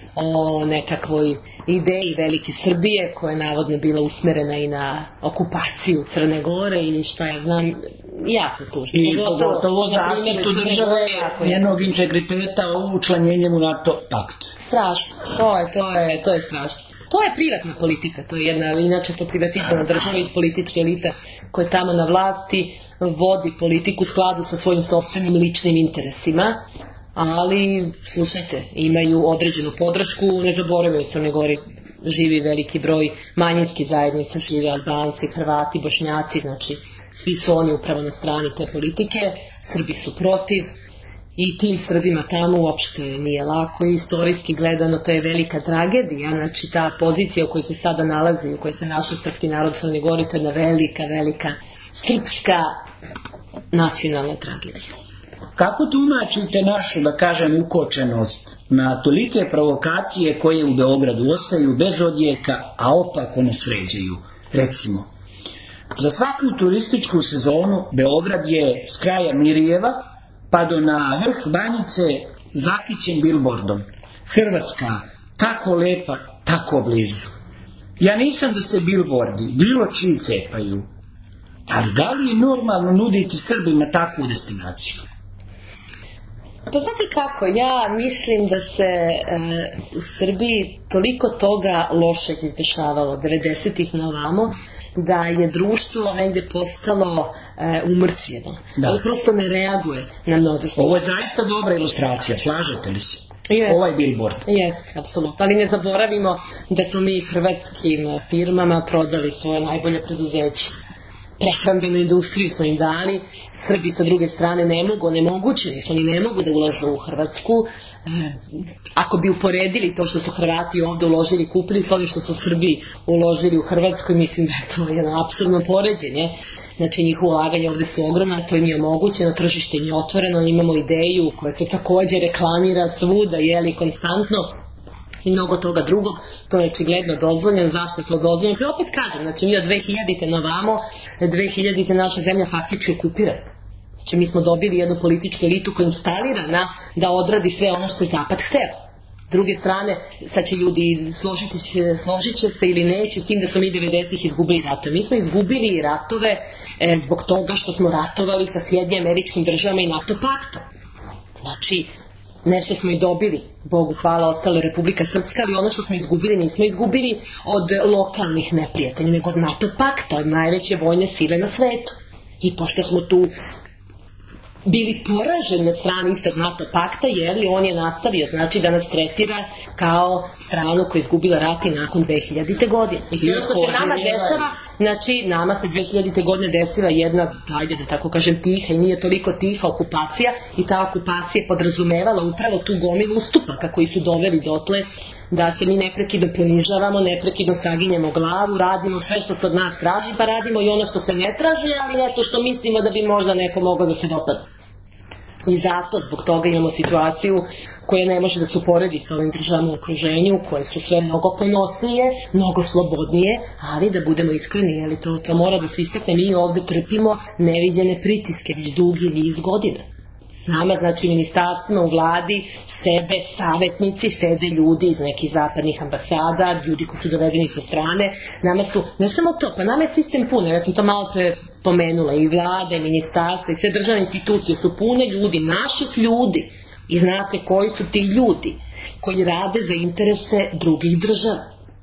o nekakvoj ideji velike Srbije koja je navodno bila usmerena i na okupaciju Crne Gore i šta ja znam, jako tužno. I pogotovo zaštitu države njenog integriteta učlanjenjem u NATO pakt. Strašno, to je strašno. To je privatna politika, to je jedna, inače to privatizovana država i politička elita koja je tamo na vlasti vodi politiku u skladu sa svojim sopstvenim ličnim interesima, ali slušajte, imaju određenu podršku, ne zaboravljaju, u Crnoj Gori živi veliki broj manjinskih zajednica, žive Albanci, Hrvati, Bošnjaci, znači svi su oni upravo na strani te politike, Srbi su protiv. I tim Srbima tamo uopšte nije lako i istorijski gledano to je velika tragedija, znači ta pozicija u kojoj se sada nalazi, u kojoj se našao srpski narod u Crnoj Gori, to je jedna velika srpska nacionalna tragedija. Kako tumačite našu, da kažem, ukočenost na tolike provokacije koje u Beogradu ostaju bez odjeka, a opako nas vređaju? Recimo, za svaku turističku sezonu Beograd je s kraja Mirijeva pa do na vrh Banjice zakićen bilbordom. Hrvatska, tako lepa, tako blizu. Ja nisam da se bilbordi bilo čiji cepaju, ali da li je normalno nuditi Srbima takvu destinaciju? Pa znate kako, ja mislim da se u Srbiji toliko toga lošeg izdešavalo 90-ih na ovamo, da je društvo negdje postalo umrtvljeno. Ali prosto ne reaguje na mnoge stvari. Ovo je zaista dobra ilustracija, slažete li se? Ovaj billboard. Jeste, apsolutno. Ali ne zaboravimo da smo mi hrvatskim firmama prodali svoje najbolje preduzeće. Prehrambenu industriju smo im dali, Srbi sa druge strane onemogućeni su, oni ne mogu da ulažu u Hrvatsku. Ako bi uporedili to što su Hrvati ovdje uložili, kupili s ovim što su Srbi uložili u Hrvatskoj, mislim da je to jedno apsurdno poređenje. Znači njihovo ulaganje ovdje su ogromna, to im je omogućeno, tržište im je otvoreno, imamo ideju koja se također reklamira svuda, konstantno. I mnogo toga drugog, to je očigledno dozvoljeno. Zašto je to dozvoljeno? Pa opet kažem, znači mi od 2000-te na ovamo, 2000-te naša zemlja faktički okupirana. Znači mi smo dobili jednu političku elitu koja je instalirana da odradi sve ono što je Zapad hteo. S druge strane, sad će ljudi složit će se ili neće s tim da smo mi 90-ih izgubili ratove. Mi smo izgubili ratove zbog toga što smo ratovali sa Sjedinjenim Američkim Državama i NATO paktom. Znači, nešto smo i dobili, Bogu hvala, ostala Republika Srpska, ali ono što smo izgubili nismo izgubili od lokalnih neprijatelja, nego od NATO pakta, od najveće vojne sile na svetu. I pošto smo tu bili poraženi na strani istog NATO pakta, jer on je nastavio, znači da nas tretira kao stranu koja je izgubila rat i nakon 2000. godine. I sve što se nama dešava, znači nama se 2000. godine desila jedna, ajde da tako kažem, tiha i nije toliko tiha okupacija, i ta okupacija je podrazumevala upravo tu gomilu ustupaka koji su doveli dotle da se mi neprekidno ponižavamo, neprekidno saginjemo glavu, radimo sve što se od nas traži, pa radimo i ono što se ne traži, ali eto što mislimo da bi možda neko mogao da se dopadne. I zato, zbog toga imamo situaciju koja ne može da se uporedi sa ovim državama u okruženju, koje su sve mnogo ponosnije, mnogo slobodnije, ali da budemo iskreni, ali to mora da se istakne, mi ovde trpimo neviđene pritiske već dugi niz godina. Nama, znači, ministarstvima u vladi sebe savjetnici, sede ljudi iz nekih zapadnih ambasada, ljudi koji su dovedeni sa strane. Nama su, ne samo to, pa nama je sistem pun, ja sam to malo pre pomenula, i vlade, i ministarstva, i sve državne institucije su pune ljudi, naših ljudi. I znate koji su ti ljudi koji rade za interese drugih država.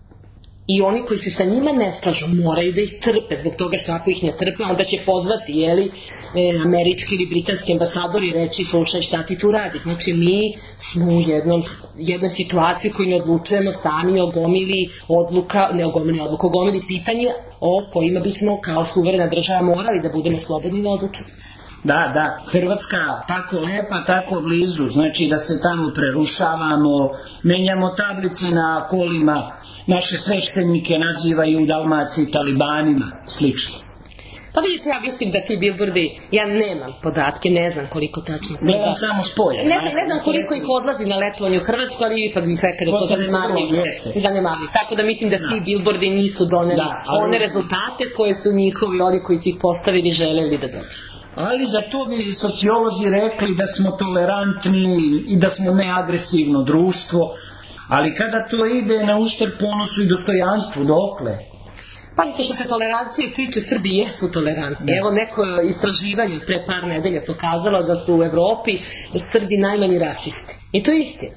I oni koji se sa njima ne slažu moraju da ih trpe, zbog toga što ako ih ne trpe onda će pozvati američki ili britanski ambasador i reći slušaj šta ti tu radiš. Znači mi smo u jednoj situaciji koju ne odlučujemo sami o gomili odluka, ne o gomili odluka, o gomili pitanja o kojima bismo kao suverena država morali da budemo slobodni na odluču. Da, Hrvatska tako lepa, tako blizu, znači da se tamo prerušavamo, menjamo tablice na kolima, naše sveštenike nazivaju u Dalmaciji talibanima, slično. Pa vidite, ja mislim da ti bilbordi, ja nemam podatke, ne znam koliko tačno. Gledam samo s polja. Ne znam koliko ih odlazi na letovanje u Hrvatsku, ali ipak bih rekao da to zanemarljivo. Tako da mislim da ti bilbordi nisu doneli one rezultate koje su njihovi, oni koji su ih postavili, želeli da dobiju. Ali za to bi sociolozi rekli da smo tolerantni i da smo neagresivno društvo, ali kada to ide na uštrb ponosu i dostojanstvu, dokle? Pazite, što se tolerancije tiče, Srbi jesu tolerantni. Evo neko istraživanje pre par nedelja pokazalo da su u Evropi Srbi najmanji rasisti. I to je istina.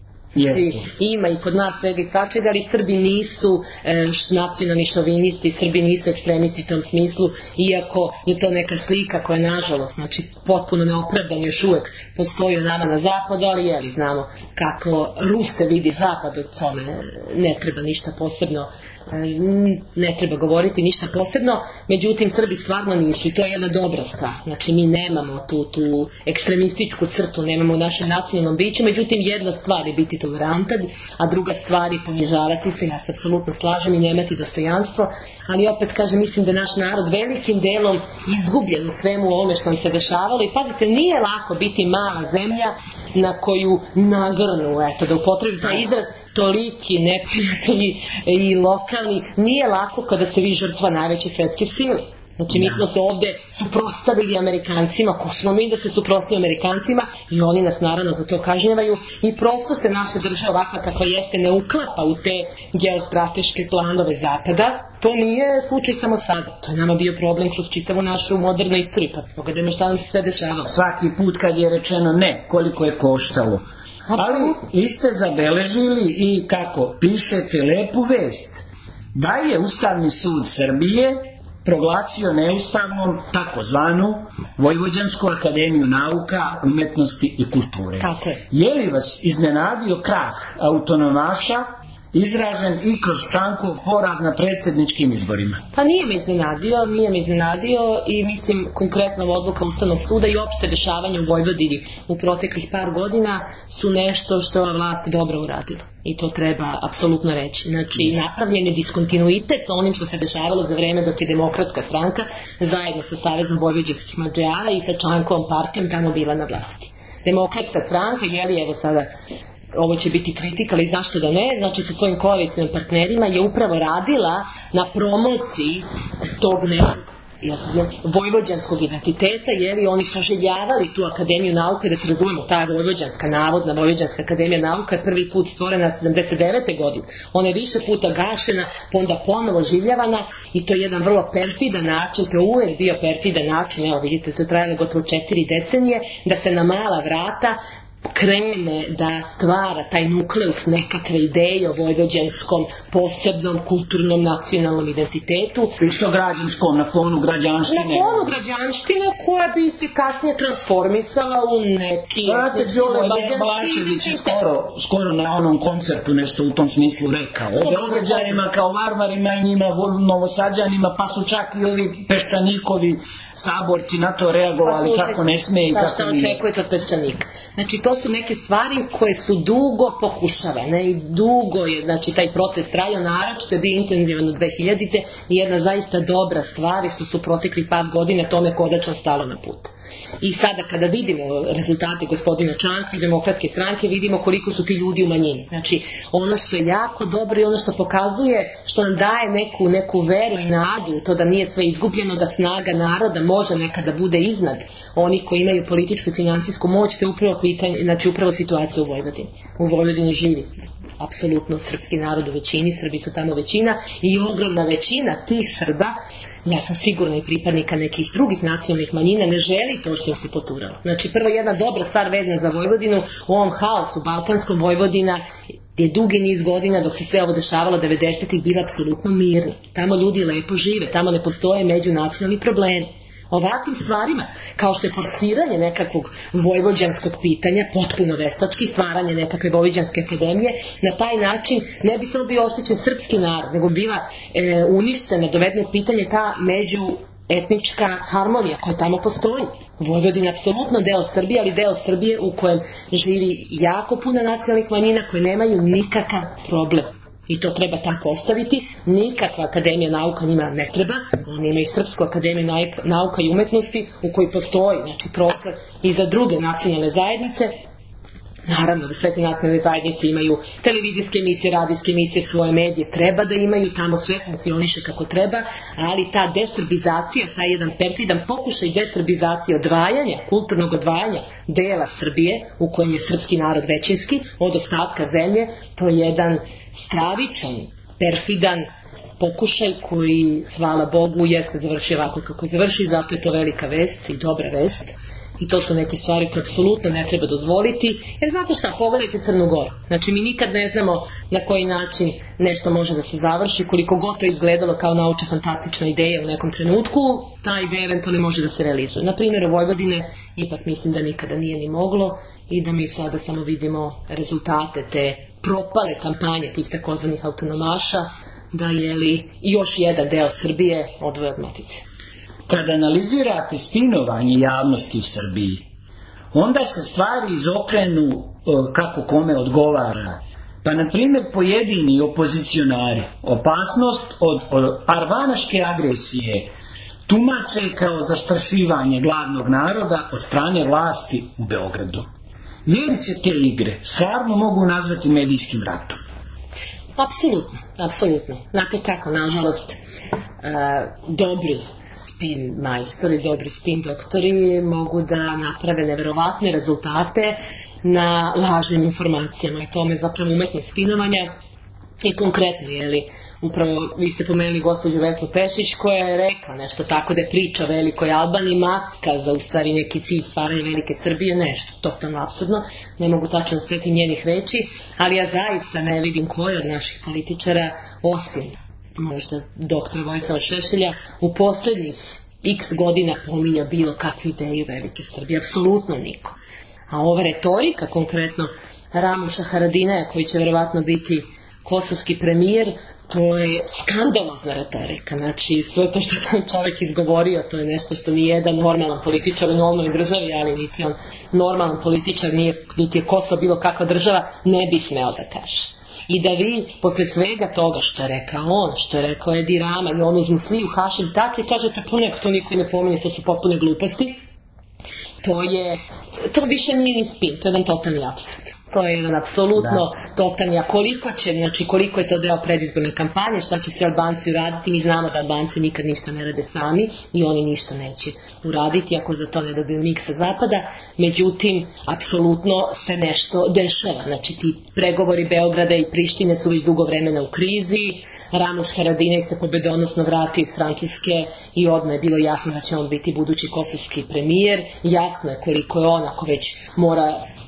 Ima i kod nas svega i svačega, ali Srbi nisu nacionalni šovinisti, Srbi nisu ekstremisti u tom smislu, iako je to neka slika koja nažalost, znači potpuno neopravdano još uvek postoji o nama na zapadu, ali znamo kako Ruse vidi zapad, o tome ne treba ništa posebno, ne treba govoriti ništa posebno, međutim Srbi stvarno nisu i to je jedna dobra stvar. Znači mi nemamo tu ekstremističku crtu, nemamo u našem nacionalnom biću, međutim jedna stvar je biti tolerantan, a druga stvar je ponižavati se, ja se apsolutno slažem, i nemati dostojanstvo, ali opet kažem, mislim da naš narod velikim delom izgubljen u svemu ovome što nam se dešavalo i pazite, nije lako biti mala zemlja na koju nagrnu, da upotrebim taj izraz, toliki neprijatelji i lokalni, nije lako kada se vi žrtva najveće svetske sile. Znači mi smo se ovde suprotstavili Amerikancima, ko smo mi da se suprotstavili Amerikancima, i oni nas naravno za to kažnjavaju i prosto se naša država ovakva kakva jeste ne uklapa u te geostrateške planove zapada. To nije slučaj samo sada, to je nama bio problem kroz čitavu našu modernu istoriju, pa pogledajmo šta nam se sve dešavalo. Svaki put kad je rečeno ne, koliko je koštalo. Ali vi ste zabeležili i kako pišete lepu vest da je Ustavni sud Srbije proglasio neustavnom takozvanu Vojvođansku akademiju nauka, umetnosti i kulture. Je li vas iznenadio krah autonomaša izražen i kroz Čankov poraz na predsjedničkim izborima? Pa nije me iznenadio i mislim konkretno odluka Ustavnog suda i opšte dešavanje u Vojvodini u proteklih par godina su nešto što je ova vlast dobro uradila. I to treba apsolutno reći. Znači, napravljen je diskontinuitet sa onim što se dešavalo za vreme dok je Demokratska stranka zajedno sa Savezom vojvođanskih Mađara i sa Čankovom partijom tamo bila na vlasti. Demokratska stranka, evo sada ovo će biti kritika, ali zašto da ne, znači sa svojim koalicijnim partnerima je upravo radila na promociji tog vojvođanskog identiteta, jer oni su željavali tu akademiju nauke, da se razumemo, ta navodna Vojvođanska akademija nauka je prvi put stvorena 79. godine. Ona je više puta gašena, pa onda ponovo življavana i to je jedan vrlo perfidan način, to je uvek bio perfidan način, evo vidite, to je trajalo gotovo 4 decenije, da se na mala vrata krene da stvara taj nukleus nekakve ideje o vojvođanskom posebnom kulturnom nacionalnom identitetu. Isto građanskom, na fonu građanštine. Na fonu građanštine koja bi se kasnije transformisala u neki... Balašević je skoro na onom koncertu nešto u tom smislu rekao. O Beograđanima kao varvarima i njima Novosađanima, pa su čak i ovi Peščanikovi saborci na to reagovali kako ne sme i kako šta očekujete od Peščanika. Znači to su neke stvari koje su dugo pokušavane i dugo je, znači taj proces trajao, naročito je bio intenzivan u 2000-te i jedna zaista dobra stvar što su protekli par godina tome konačno stalo na put. I sada kada vidimo rezultate gospodina Čanka i Demokratske stranke, vidimo koliko su ti ljudi u manjini. Znači ono što je jako dobro i ono što pokazuje, što nam daje neku veru i nadu u to da nije sve izgubljeno, da snaga naroda može nekada bude iznad onih koji imaju političku i financijsku moć, to je upravo pitanje, znači upravo situacija u Vojvodini. U Vojvodini živi apsolutno srpski narod u većini, Srbi su tamo većina i ogromna većina tih Srba, ja sam sigurna i pripadnika nekih drugih nacionalnih manjina, ne želi to što im se poturalo. Znači prvo jedna dobra stvar vezana za Vojvodinu, u ovom haosu balkanskom Vojvodina je dugi niz godina dok se sve ovo dešavalo 90-ih bila apsolutno mirna. Tamo ljudi lepo žive, tamo ne postoje međunacionalni problemi. Ovakvim stvarima, kao što je forsiranje nekakvog vojvođanskog pitanja, potpuno veštački, stvaranje nekakve vojvođanske akademije, na taj način ne bi samo bio oštećen srpski narod, nego bila uništena, dovedeno u pitanje ta međuetnička harmonija koja tamo postoji. Vojvodina je apsolutno deo Srbije, ali deo Srbije u kojem živi jako puno nacionalnih manjina koje nemaju nikakav problem. I to treba tako ostaviti. Nikakva akademija nauka njima ne treba. Oni imaju Srpsku akademiju nauka i umetnosti u kojoj postoji prostor i za druge nacionalne zajednice. Naravno da sve te nacionalne zajednice imaju televizijske emisije, radijske emisije, svoje medije, treba da imaju, tamo sve funkcioniše kako treba, ali ta desrbizacija, taj jedan perfidan pokušaj desrbizacije odvajanja, kulturnog odvajanja dela Srbije u kojem je srpski narod većinski od ostatka zemlje, to je jedan stravičan, perfidan pokušaj koji, hvala Bogu, jeste završio ovako kako je završio, zato je to velika vest i dobra vest. I to su neke stvari koje apsolutno ne treba dozvoliti. Jer znate šta, pogledajte Crnu Goru. Znači mi nikad ne znamo na koji način nešto može da se završi, koliko god to izgledalo kao naučna fantastična ideja u nekom trenutku, ta ideja eventualno može da se realizuje. Na primjer u Vojvodine ipak mislim da nikada nije ni moglo i da mi sada samo vidimo rezultate te propale kampanje tih takozvanih autonomaša, da je li još jedan deo Srbije odvoje od matice. Kada analizirate spinovanje javnosti u Srbiji, onda se stvari izokrenu kako kome odgovara. Pa, na primjer, pojedini opozicionari opasnost od arvanaške agresije tumače kao zastrašivanje gladnog naroda od strane vlasti u Beogradu. Je li se te igre stvarno mogu nazvati medijskim ratom? Apsolutno. Znate kako, nažalost, dobri spin majstori, dobri spin doktori mogu da naprave neverovatne rezultate na lažnim informacijama i tome zapravo umetnost spinovanja. I konkretno, upravo vi ste pomenuli gospođu Vesnu Pešić koja je rekla nešto tako da je priča o velikoj Albaniji maska za u stvari neki cilj stvaranja velike Srbije, nešto totalno apsurdno, ne mogu tačno svetiti njenih reči, ali ja zaista ne vidim koji od naših političara, osim možda doktora Vojislava Šešelja, u poslednjih x godina pominja bilo kakvu ideju velike Srbije, apsolutno niko. A ova retorika, konkretno Ramuša Haradinaja, koji će verovatno biti kosovski premijer, to je skandalozna retorika. Znači, sve to što tam čovjek izgovorio, to je nešto što ni jedan normalan političar u normalnoj državi, ali niti on normalan političar, niti je Kosovo bilo kakva država, ne bi smeo da kaže. I da vi, posle svega toga što je rekao on, što je rekao Edi Rama, i on uzmu sliju Hašim Tači, kažete, to niko ne pominje, to su potpune gluposti. To više nije ni spin, to je jedan totalni apsurd. To je jedan apsolutno totalni, a koliko je to deo predizborne kampanje, šta će svi Albanci uraditi, mi znamo da Albanci nikad ništa ne rade sami i oni ništa neće uraditi ako za to ne dobiju mig sa zapada, međutim, apsolutno se nešto dešava, znači ti pregovori Beograda i Prištine su već dugo vremena u krizi, Ramuš Haradinaj se pobedonosno vratio iz Francuske i odmah je bilo jasno da će on biti budući kosovski premijer, jasno je koliko je on, ako već mora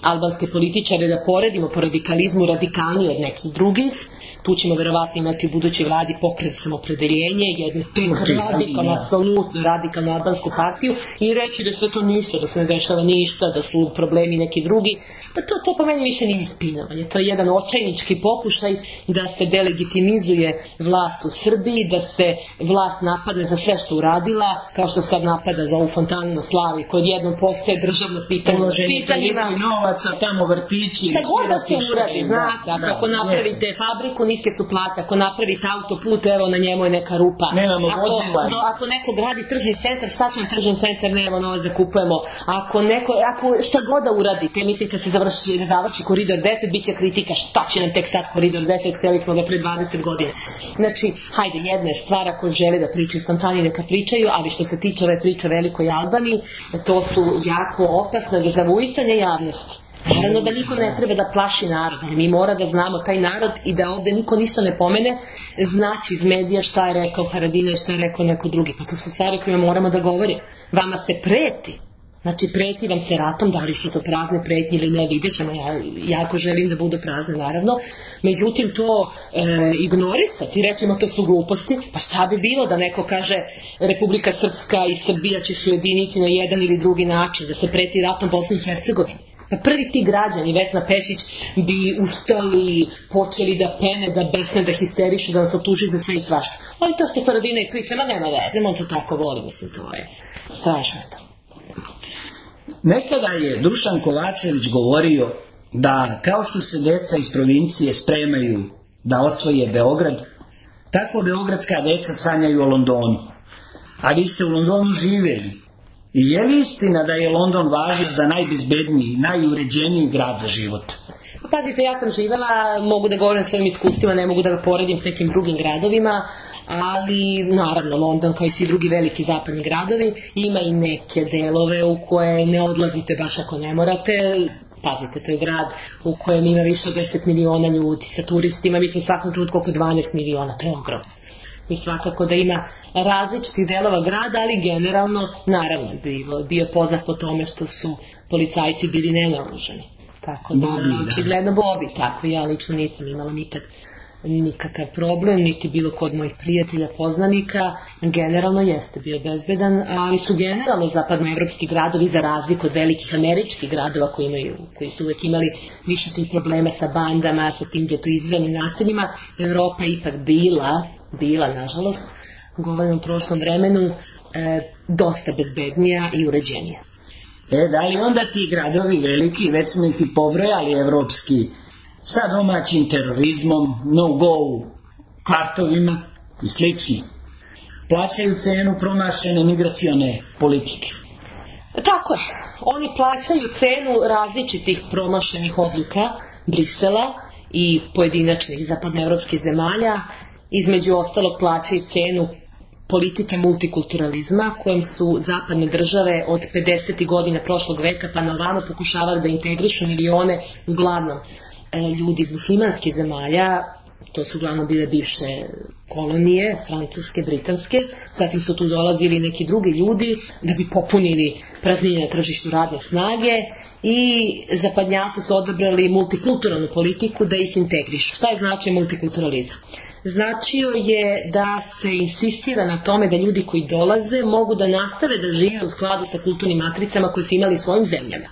albanske političare da poredimo po radikalizmu radikalniji od nekih drugih. Tu ćemo verovatno imati u budućoj vladi Pokret Samopredeljenje, jednu radikalno, apsolutno radikalnu albansku partiju i reći da sve to ništa, da se ne dešava ništa, da su problemi neki drugi. Pa to po meni više nije ispinovanje. To je jedan očajnički pokušaj da se delegitimizuje vlast u Srbiji, da se vlast napadne za sve što uradila, kao što sad napada za ovu fontanu na Slavi, koja jednom postaje državno pitanje. Uloženi toliko novaca, tamo vrtići. Šta god da se uradi, znate, ako napravite fabriku, niske su plate, ako napravite autoput, evo na njemu je neka rupa. Nemamo vozila. Ako neko gradi tržni centar, šta će nam tržni centar, nemamo novac da kupujemo. Ako šta god da uradite, mislim kad se završi koridor 10, bit će kritika šta će nam tek sad koridor 10, htjeli smo ga pre 20 godina. Znači, hajde, jedna je stvar ako žele da pričaju fontani, neka pričaju, ali što se tiče ove priče o Velikoj Albaniji, to su jako opasne dezavuisanje javnosti. Naravno da niko ne treba da plaši narod, ali mi mora da znamo taj narod i da ovde niko ništa ne pomene, znači iz medija šta je rekao Haradinaj, šta je rekao neko drugi, pa to su stvari koje moramo da govorimo. Vama se preti. Znači preti vam se ratom, da li su to prazne pretnje ili ne, vidjet ćemo, ja jako želim da budu prazne naravno, međutim to ignorisati, rećemo to su gluposti, pa šta bi bilo da neko kaže Republika Srpska i Srbija će se ujediniti na jedan ili drugi način, da se preti ratom Bosni i Hercegovini. Pa prvi ti građani, Vesna Pešić, bi ustali, počeli da pene, da besne, da histerišu, da nas optuži za sve i svašta. Ali to što Haradinaj priča, ma nema veze, on to tako voli, mislim, to je strašno to. Nekada je Dušan Kovačević govorio da kao što se deca iz provincije spremaju da osvoje Beograd, tako beogradska deca sanjaju o Londonu. A vi ste u Londonu živjeli. I je li istina da je London važio za najbezbedniji, najuređeniji grad za život? Pazite, ja sam živjela, mogu da govorim svojim iskustvima, ne mogu da ga poredim s nekim drugim gradovima, ali naravno London kao i svi drugi veliki zapadni gradovi ima i neke delove u koje ne odlazite baš ako ne morate. Pazite, to je grad u kojem ima više od 10 miliona ljudi, sa turistima mislim svakom trenutku oko 12 miliona, to je ogromno. I svakako da ima različitih delova grada, ali generalno, naravno, bio poznat po tome što su policajci bili nenaoružani. Tako da, očigledno Bobi, tako ja lično nisam imala nikakav problem, niti bilo kod mojih prijatelja, poznanika, generalno jeste bio bezbedan, ali su generalno zapadnoevropski gradovi, za razliku od velikih američkih gradova koji su uvek imali više tih problema sa bandama, sa tim getoiziranim naseljima, Evropa je ipak bila, nažalost, govorim o prošlom vremenu, dosta bezbednija i uređenija. Da li onda ti gradovi veliki, već smo ih i pobrojali evropski, sa domaćim terorizmom, no-go kartovima i slični, plaćaju cenu promašene migracione politike? Tako je. Oni plaćaju cenu različitih promašenih odluka Brisela i pojedinačnih zapadnoevropskih zemalja. Između ostalog plaćaju cenu politike multikulturalizma kojom su zapadne države od 50. godina prošlog veka pa na ovamo pokušavali da integrišu milione uglavnom ljudi iz muslimanskih zemalja, to su uglavnom bile bivše kolonije, francuske, britanske, zatim su tu dolazili neki drugi ljudi da bi popunili praznine na tržištu radne snage i zapadnjaci su odabrali multikulturalnu politiku da ih integrišu. Šta je značio multikulturalizam? Značio je da se insistira na tome da ljudi koji dolaze mogu da nastave da žive u skladu sa kulturnim matricama koje su imali u svojim zemljama.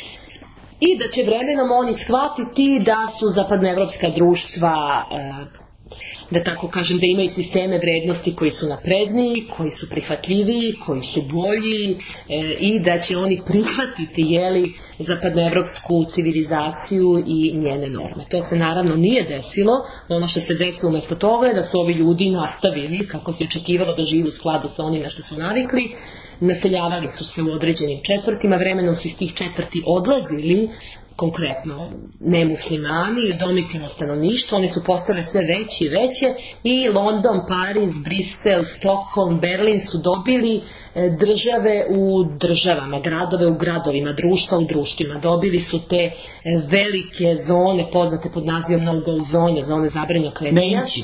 I da će vremenom oni shvatiti da su zapadnoevropska društva, da tako kažem, da imaju sisteme vrednosti koji su napredniji, koji su prihvatljiviji, koji su bolji i da će oni prihvatiti zapadnoevropsku civilizaciju i njene norme. To se naravno nije desilo. Ono što se desilo umjesto toga je da su ovi ljudi nastavili, kako se očekivalo, da žive u skladu sa onime što su navikli. Naseljavali su se u određenim četvrtima, vremenom su iz tih četvrti odlazili, konkretno nemuslimani, domicilno stanovništvo, oni su postale sve veće i veće i London, Pariz, Brisel, Stockholm, Berlin su dobili države u državama, gradove u gradovima, društva u društvima. Dobili su te velike zone poznate pod nazivom no-go zone zabranjenog kretanja.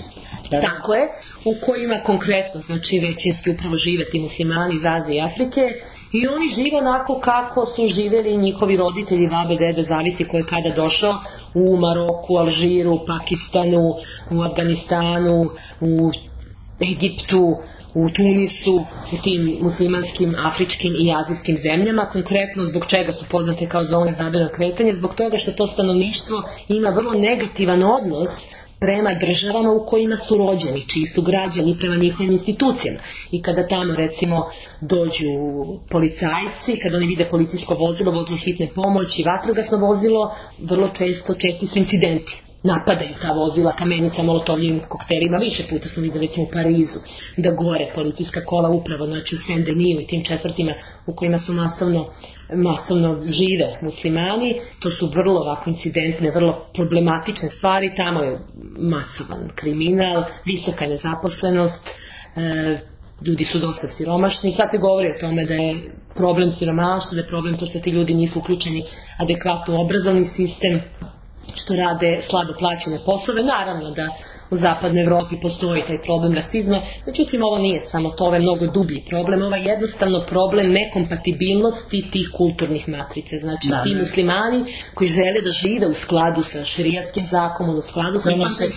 Tako je, u kojima konkretno, znači većinski upravo žive ti muslimani iz Azije i Afrike i oni žive onako kako su živjeli njihovi roditelji, babe, dede, zavisi ko je kada došao u Maroku, Alžiru, Pakistanu, u Afganistanu, u Egiptu, u Tunisu, u tim muslimanskim, afričkim i azijskim zemljama. Konkretno zbog čega su poznate kao zone zabranog kretanja? Zbog toga što to stanovništvo ima vrlo negativan odnos prema državama u kojima su rođeni, čiji su građani, prema njihovim institucijama. I kada tamo recimo dođu policajci, kada oni vide policijsko vozilo, vozilo hitne pomoći, vatrogasno vozilo, vrlo česti su incidenti. Napadaju ta vozila kamenicama, molotovljivim koktelima. Više puta smo vidjeli recimo u Parizu da gore policijska kola upravo, znači u Saint-Denis i tim četvrtima u kojima su masovno žive muslimani. To su vrlo ovako incidentne, vrlo problematične stvari. Tamo je masovan kriminal, visoka nezaposlenost, ljudi su dosta siromašni. Kad se govori o tome da je problem siromaštva, da je problem to što ti ljudi nisu uključeni adekvatno u obrazovni sistem, što rade slabo plaćene poslove. Naravno da u zapadnoj Evropi postoji taj problem rasizma, međutim ovo nije samo to, ovo je mnogo dublji problem, ovo je jednostavno problem nekompatibilnosti tih kulturnih matrice. Znači ti muslimani koji žele da žive u skladu sa šerijatskim zakonom, u skladu sa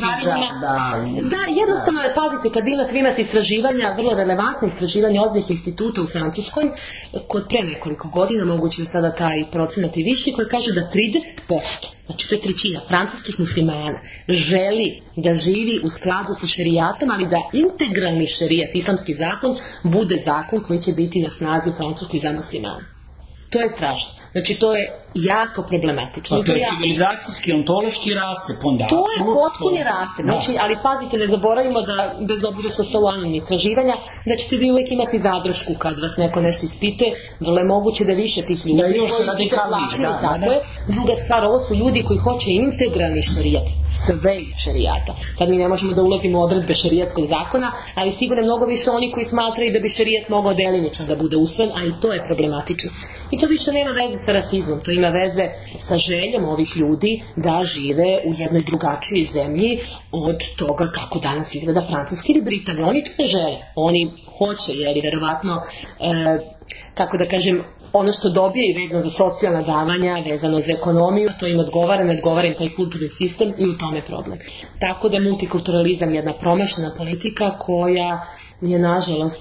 jednostavno pazite, kad imate istraživanja, vrlo relevantne istraživanja ozbiljnih instituta u Francuskoj, kod pre nekoliko godina, moguće da sada taj procenat i viši, koji kaže da 30%, znači to je trećina francuskih muslimana, želi da živi u skladu sa šerijatom, ali da integralni šerijat, islamski zakon, bude zakon koji će biti na snazi u Francuskoj za muslimana. To je strašno. Znači to je jako problematično. To je civilizacijski, ontološki rascep onda. To je potpuni rascep. Znači, ali pazite, ne zaboravimo da, bez obzira što su anonimni istraživanja, da ćete vi uvijek imati zadršku kad vas neko nešto ispituje, vrlo je moguće da više tih ljudi da još koji se plašili, tako je. Druga stvar, ovo su ljudi koji hoće integralni šerijat, sve šerijata. Sad mi ne možemo da ulazimo u odredbe šerijatskog zakona, ali sigurno je mnogo više oni koji smatraju da bi šerijat mogao delimično da bude usvojen, a i to je problematično. I to više nema veze sa rasizmom, to ima veze sa željom ovih ljudi da žive u jednoj drugačijoj zemlji od toga kako danas izgleda Francuska ili Britanija. Oni to ne žele, oni hoće, jer verovatno, kako da kažem, ono što dobije vezano za socijalna davanja, vezano za ekonomiju, to im odgovara, ne odgovara im taj kulturni sistem i u tome je problem. Tako da multikulturalizam je jedna promašena politika koja je nažalost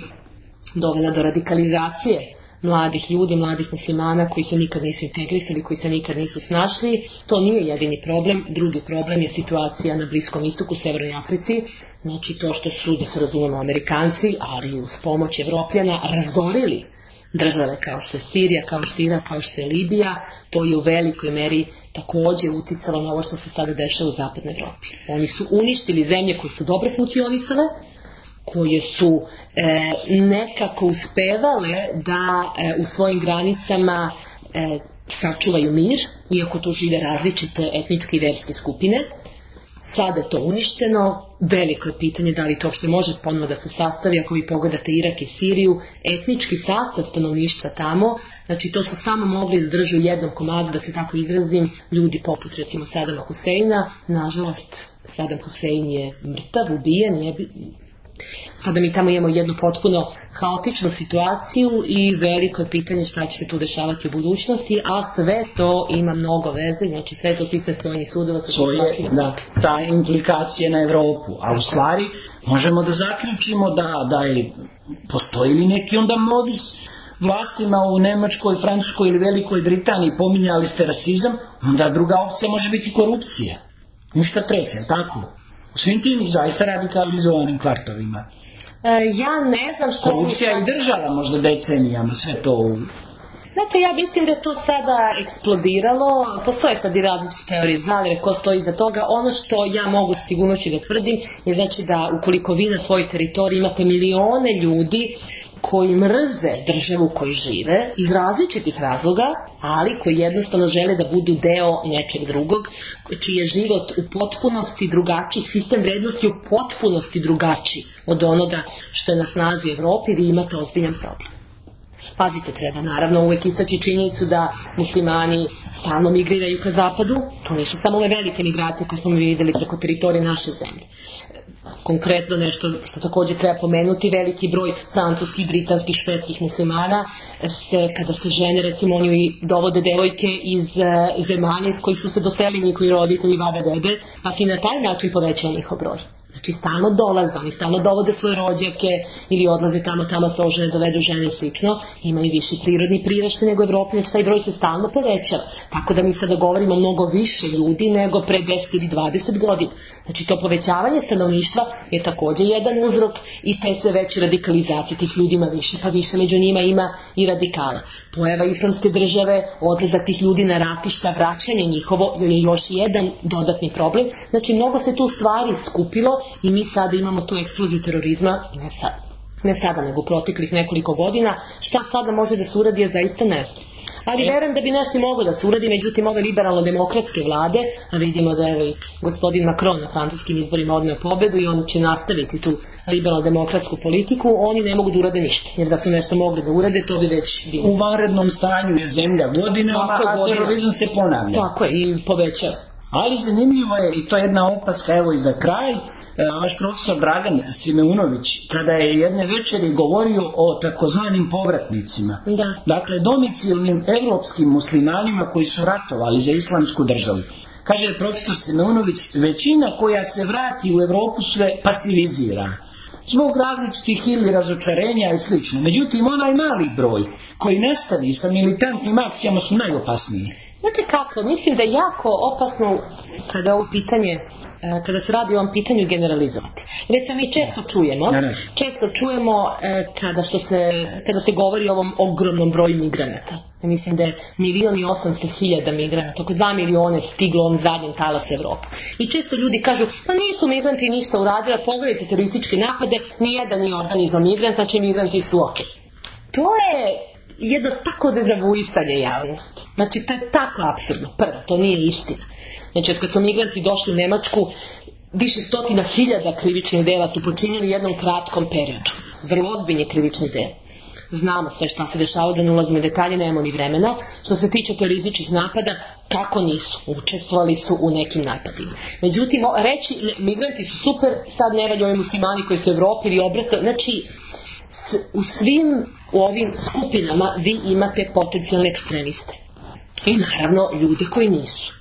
dovela do radikalizacije mladih ljudi, mladih muslimana koji se nikad nisu integrisali, koji se nikad nisu snašli. To nije jedini problem. Drugi problem je situacija na Bliskom istoku, Severnoj Africi. Znači to što su, da se razumemo, Amerikanci, ali uz pomoć Evropljana, razorili države kao što je Sirija, kao što je Irak, kao što je Libija. To je u velikoj meri također uticalo na ovo što se sada dešava u zapadnoj Evropi. Oni su uništili zemlje koje su dobro funkcionisale, koje su nekako uspevale da u svojim granicama sačuvaju mir, iako tu žive različite etničke i verske skupine. Sada je to uništeno. Veliko je pitanje da li to uopšte može ponovno da se sastavi. Ako vi pogledate Irak i Siriju, etnički sastav stanovništva tamo, znači to su samo mogli da drže u jednom komadu, da se tako izrazim, ljudi poput recimo Sadama Huseina. Nažalost, Sadam Husein je mrtav, ubijen, Sada mi tamo imamo jednu potpuno haotičnu situaciju i veliko je pitanje šta će se tu dešavati u budućnosti, a sve to ima mnogo veze, znači sve to sistem spojenih sudova sa implikacije na Evropu, a u stvari možemo da zaključimo da je postoji li neki onda modus vlastima u Nemačkoj, Francuskoj ili Velikoj Britaniji, pominjali ste rasizam, onda druga opcija može biti korupcija. Ništa treće, tako? U svim tim zaista radikalizovanim kvartovima. Ja ne znam što... Korupcija i država možda decenijama, sve to... Znate, ja mislim da je to sada eksplodiralo. Postoje sad i različite teorije zavere, ko stoji iza toga. Ono što ja mogu s sigurnošću da tvrdim je znači da ukoliko vi na svojoj teritoriji imate milione ljudi koji mrze državu u kojoj žive iz različitih razloga, ali koji jednostavno žele da budu deo nečeg drugog, čiji je život u potpunosti drugačiji, sistem vrednosti u potpunosti drugačiji od onoga što je na snazi u Evropi, vi imate ozbiljan problem. Pazite, treba naravno uvijek istaći činjenicu da muslimani stalno migriraju ka zapadu. To nisu samo ove velike migracije koje smo mi vidjeli preko teritorije naše zemlje. Konkretno nešto što također treba pomenuti, veliki broj francuskih, britanskih, švedskih muslimana kada se žene, recimo oni dovode devojke iz zemalja iz kojih su se doselili njihovi roditelji, babe, dede, pa se i na taj način povećava njihov broj. Znači stalno dolaze, oni stalno dovode svoje rođake ili odlaze tamo se ožene, dovedu žene i slično, imaju viši prirodni priraštaj nego Evropi, znači taj broj se stalno povećava. Tako da mi sada govorimo mnogo više ljudi nego pre 10 ili 20 godina. Znači to povećavanje stanovništva je također jedan uzrok i te sve veće radikalizacije tih ljudima više, pa više među njima ima i radikala. Pojava islamske države, odlazak tih ljudi na ratišta, vraćanje njihovo je još jedan dodatni problem. Znači mnogo se tu stvari skupilo i mi sada imamo tu eksploziju terorizma, ne sada nego proteklih nekoliko godina. Šta sada može da se uradi, ja zaista ne znam. Ali verujem da bi nešto moglo da se uradi, međutim ove liberalno-demokratske vlade, a vidimo da je gospodin Macron na francuskim izborima odneo pobedu i on će nastaviti tu liberalno-demokratsku politiku, oni ne mogu da urade ništa, jer da su nešto mogli da urade, to bi već bilo. U vanrednom stanju je zemlja godinama, a terorizam se ponavlja. Tako je, i povećava. Ali zanimljivo je, i to je jedna opaska, evo i za kraj, vaš profesor Dragan Simeunović, kada je jedne večeri govorio o takozvanim povratnicima, dakle domicilnim evropskim muslimanima koji su ratovali za islamsku državu. Kaže profesor Simeunović, većina koja se vrati u Evropu sve pasivizira, zbog različitih ili razočarenja i slično. Međutim, onaj mali broj koji nestavi sa militantnim akcijama su najopasniji. Znate kako, mislim da je jako opasno kada ovo pitanje, kada se radi o ovom pitanju generalizovati. Recimo mi često čujemo kada se govori o ovom ogromnom broju migranata. Mislim da je 1.800.000 migranata, oko 2 miliona stiglo ovom zadnjem talasu Evropu. I često ljudi kažu, pa nisu migranti ništa uradili, pogledajte terorističke napade, nijedan nije organizovan migrant, znači migranti su ok. To je jedno tako dezavuisanje javnosti. Znači to je tako apsurdno. Prvo, to nije istina. Znači kad su migranti došli u Nemačku, više stotina hiljada krivičnih dela su počinjeni u jednom kratkom periodu. Vrlo ozbiljni krivični dela. Znamo sve šta se dešava, da ne ulazimo u detalje, nemamo ni vremena. Što se tiče terorističkih napada, kako nisu? Učestvovali su u nekim napadima. Međutim, reći migranti su super, sad ne valju ovi muslimani koji su u Evropi ili obrata. Znači, u svim ovim skupinama vi imate potencijalne ekstremiste. I naravno ljude koji nisu.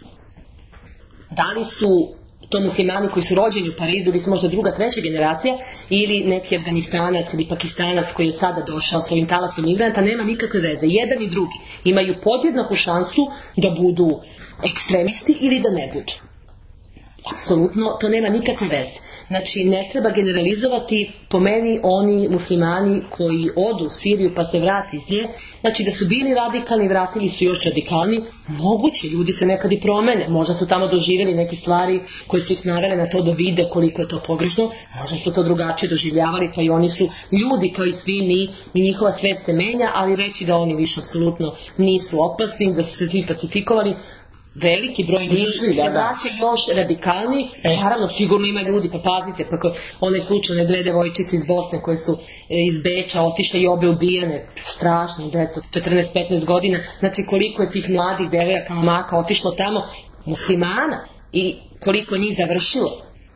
Da li su to muslimani koji su rođeni u Parizu ili su možda druga, treća generacija ili neki Afganistanac ili Pakistanac koji je sada došao s ovim talasom migranta, nema nikakve veze. Jedan i drugi imaju podjednaku šansu da budu ekstremisti ili da ne budu. Apsolutno to nema nikakve veze. Znači ne treba generalizovati, po meni oni muslimani koji odu u Siriju pa se vrati iz nje, znači da su bili radikalni, vratili su još radikalni, moguće, ljudi se nekad i promene, možda su tamo doživjeli neke stvari koje su ih navele na to da vide koliko je to pogrešno, možda su to drugačije doživljavali, pa i oni su ljudi kao i svi mi i njihova svest se menja, ali reći da oni više apsolutno nisu opasni, da su se svi pacifikovali, veliki broj njih se vraća još radikalni, naravno sigurno ima ljudi, pa pazite, pa onaj slučaj one dve devojčice iz Bosne koje su iz Beča otišle i obe ubijene, strašno, djeca, 14-15 godina, znači koliko je tih mladih devojaka, momaka otišlo tamo, muslimana, i koliko njih završilo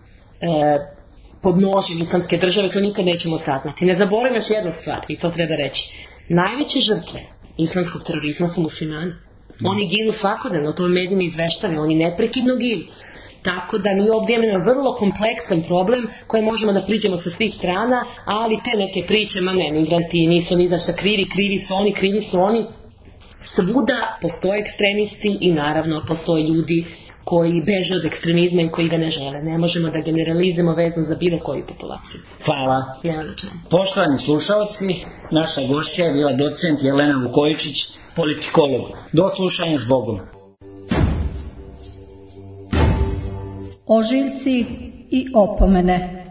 pod nožem islamske države, to nikad nećemo saznati. Ne zaboravim još jednu stvar, i to treba reći, najveće žrtve islamskog terorizma su muslimani. Oni ginu svakodnevno, to mediji ne izveštavaju, oni neprekidno ginu. Tako da mi ovdje imamo vrlo kompleksan problem koji možemo da priđemo sa svih strana, ali te neke priče, ma ne, migranti nisu ni za šta krivi, krivi su oni. Svuda postoje ekstremisti i naravno postoje ljudi koji beže od ekstremizma i koji ga ne žele. Ne možemo da generalizujemo vezno za bilo koju populaciju. Hvala. Poštovani slušalci, naša gošća je bila docent Jelena Vukojičić, politikolog. Do slušanja, s Bogom. Ožiljci i opomene.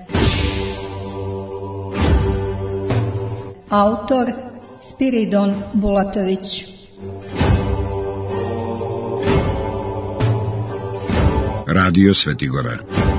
Autor Spiridon Bulatović. Radio Svetigora.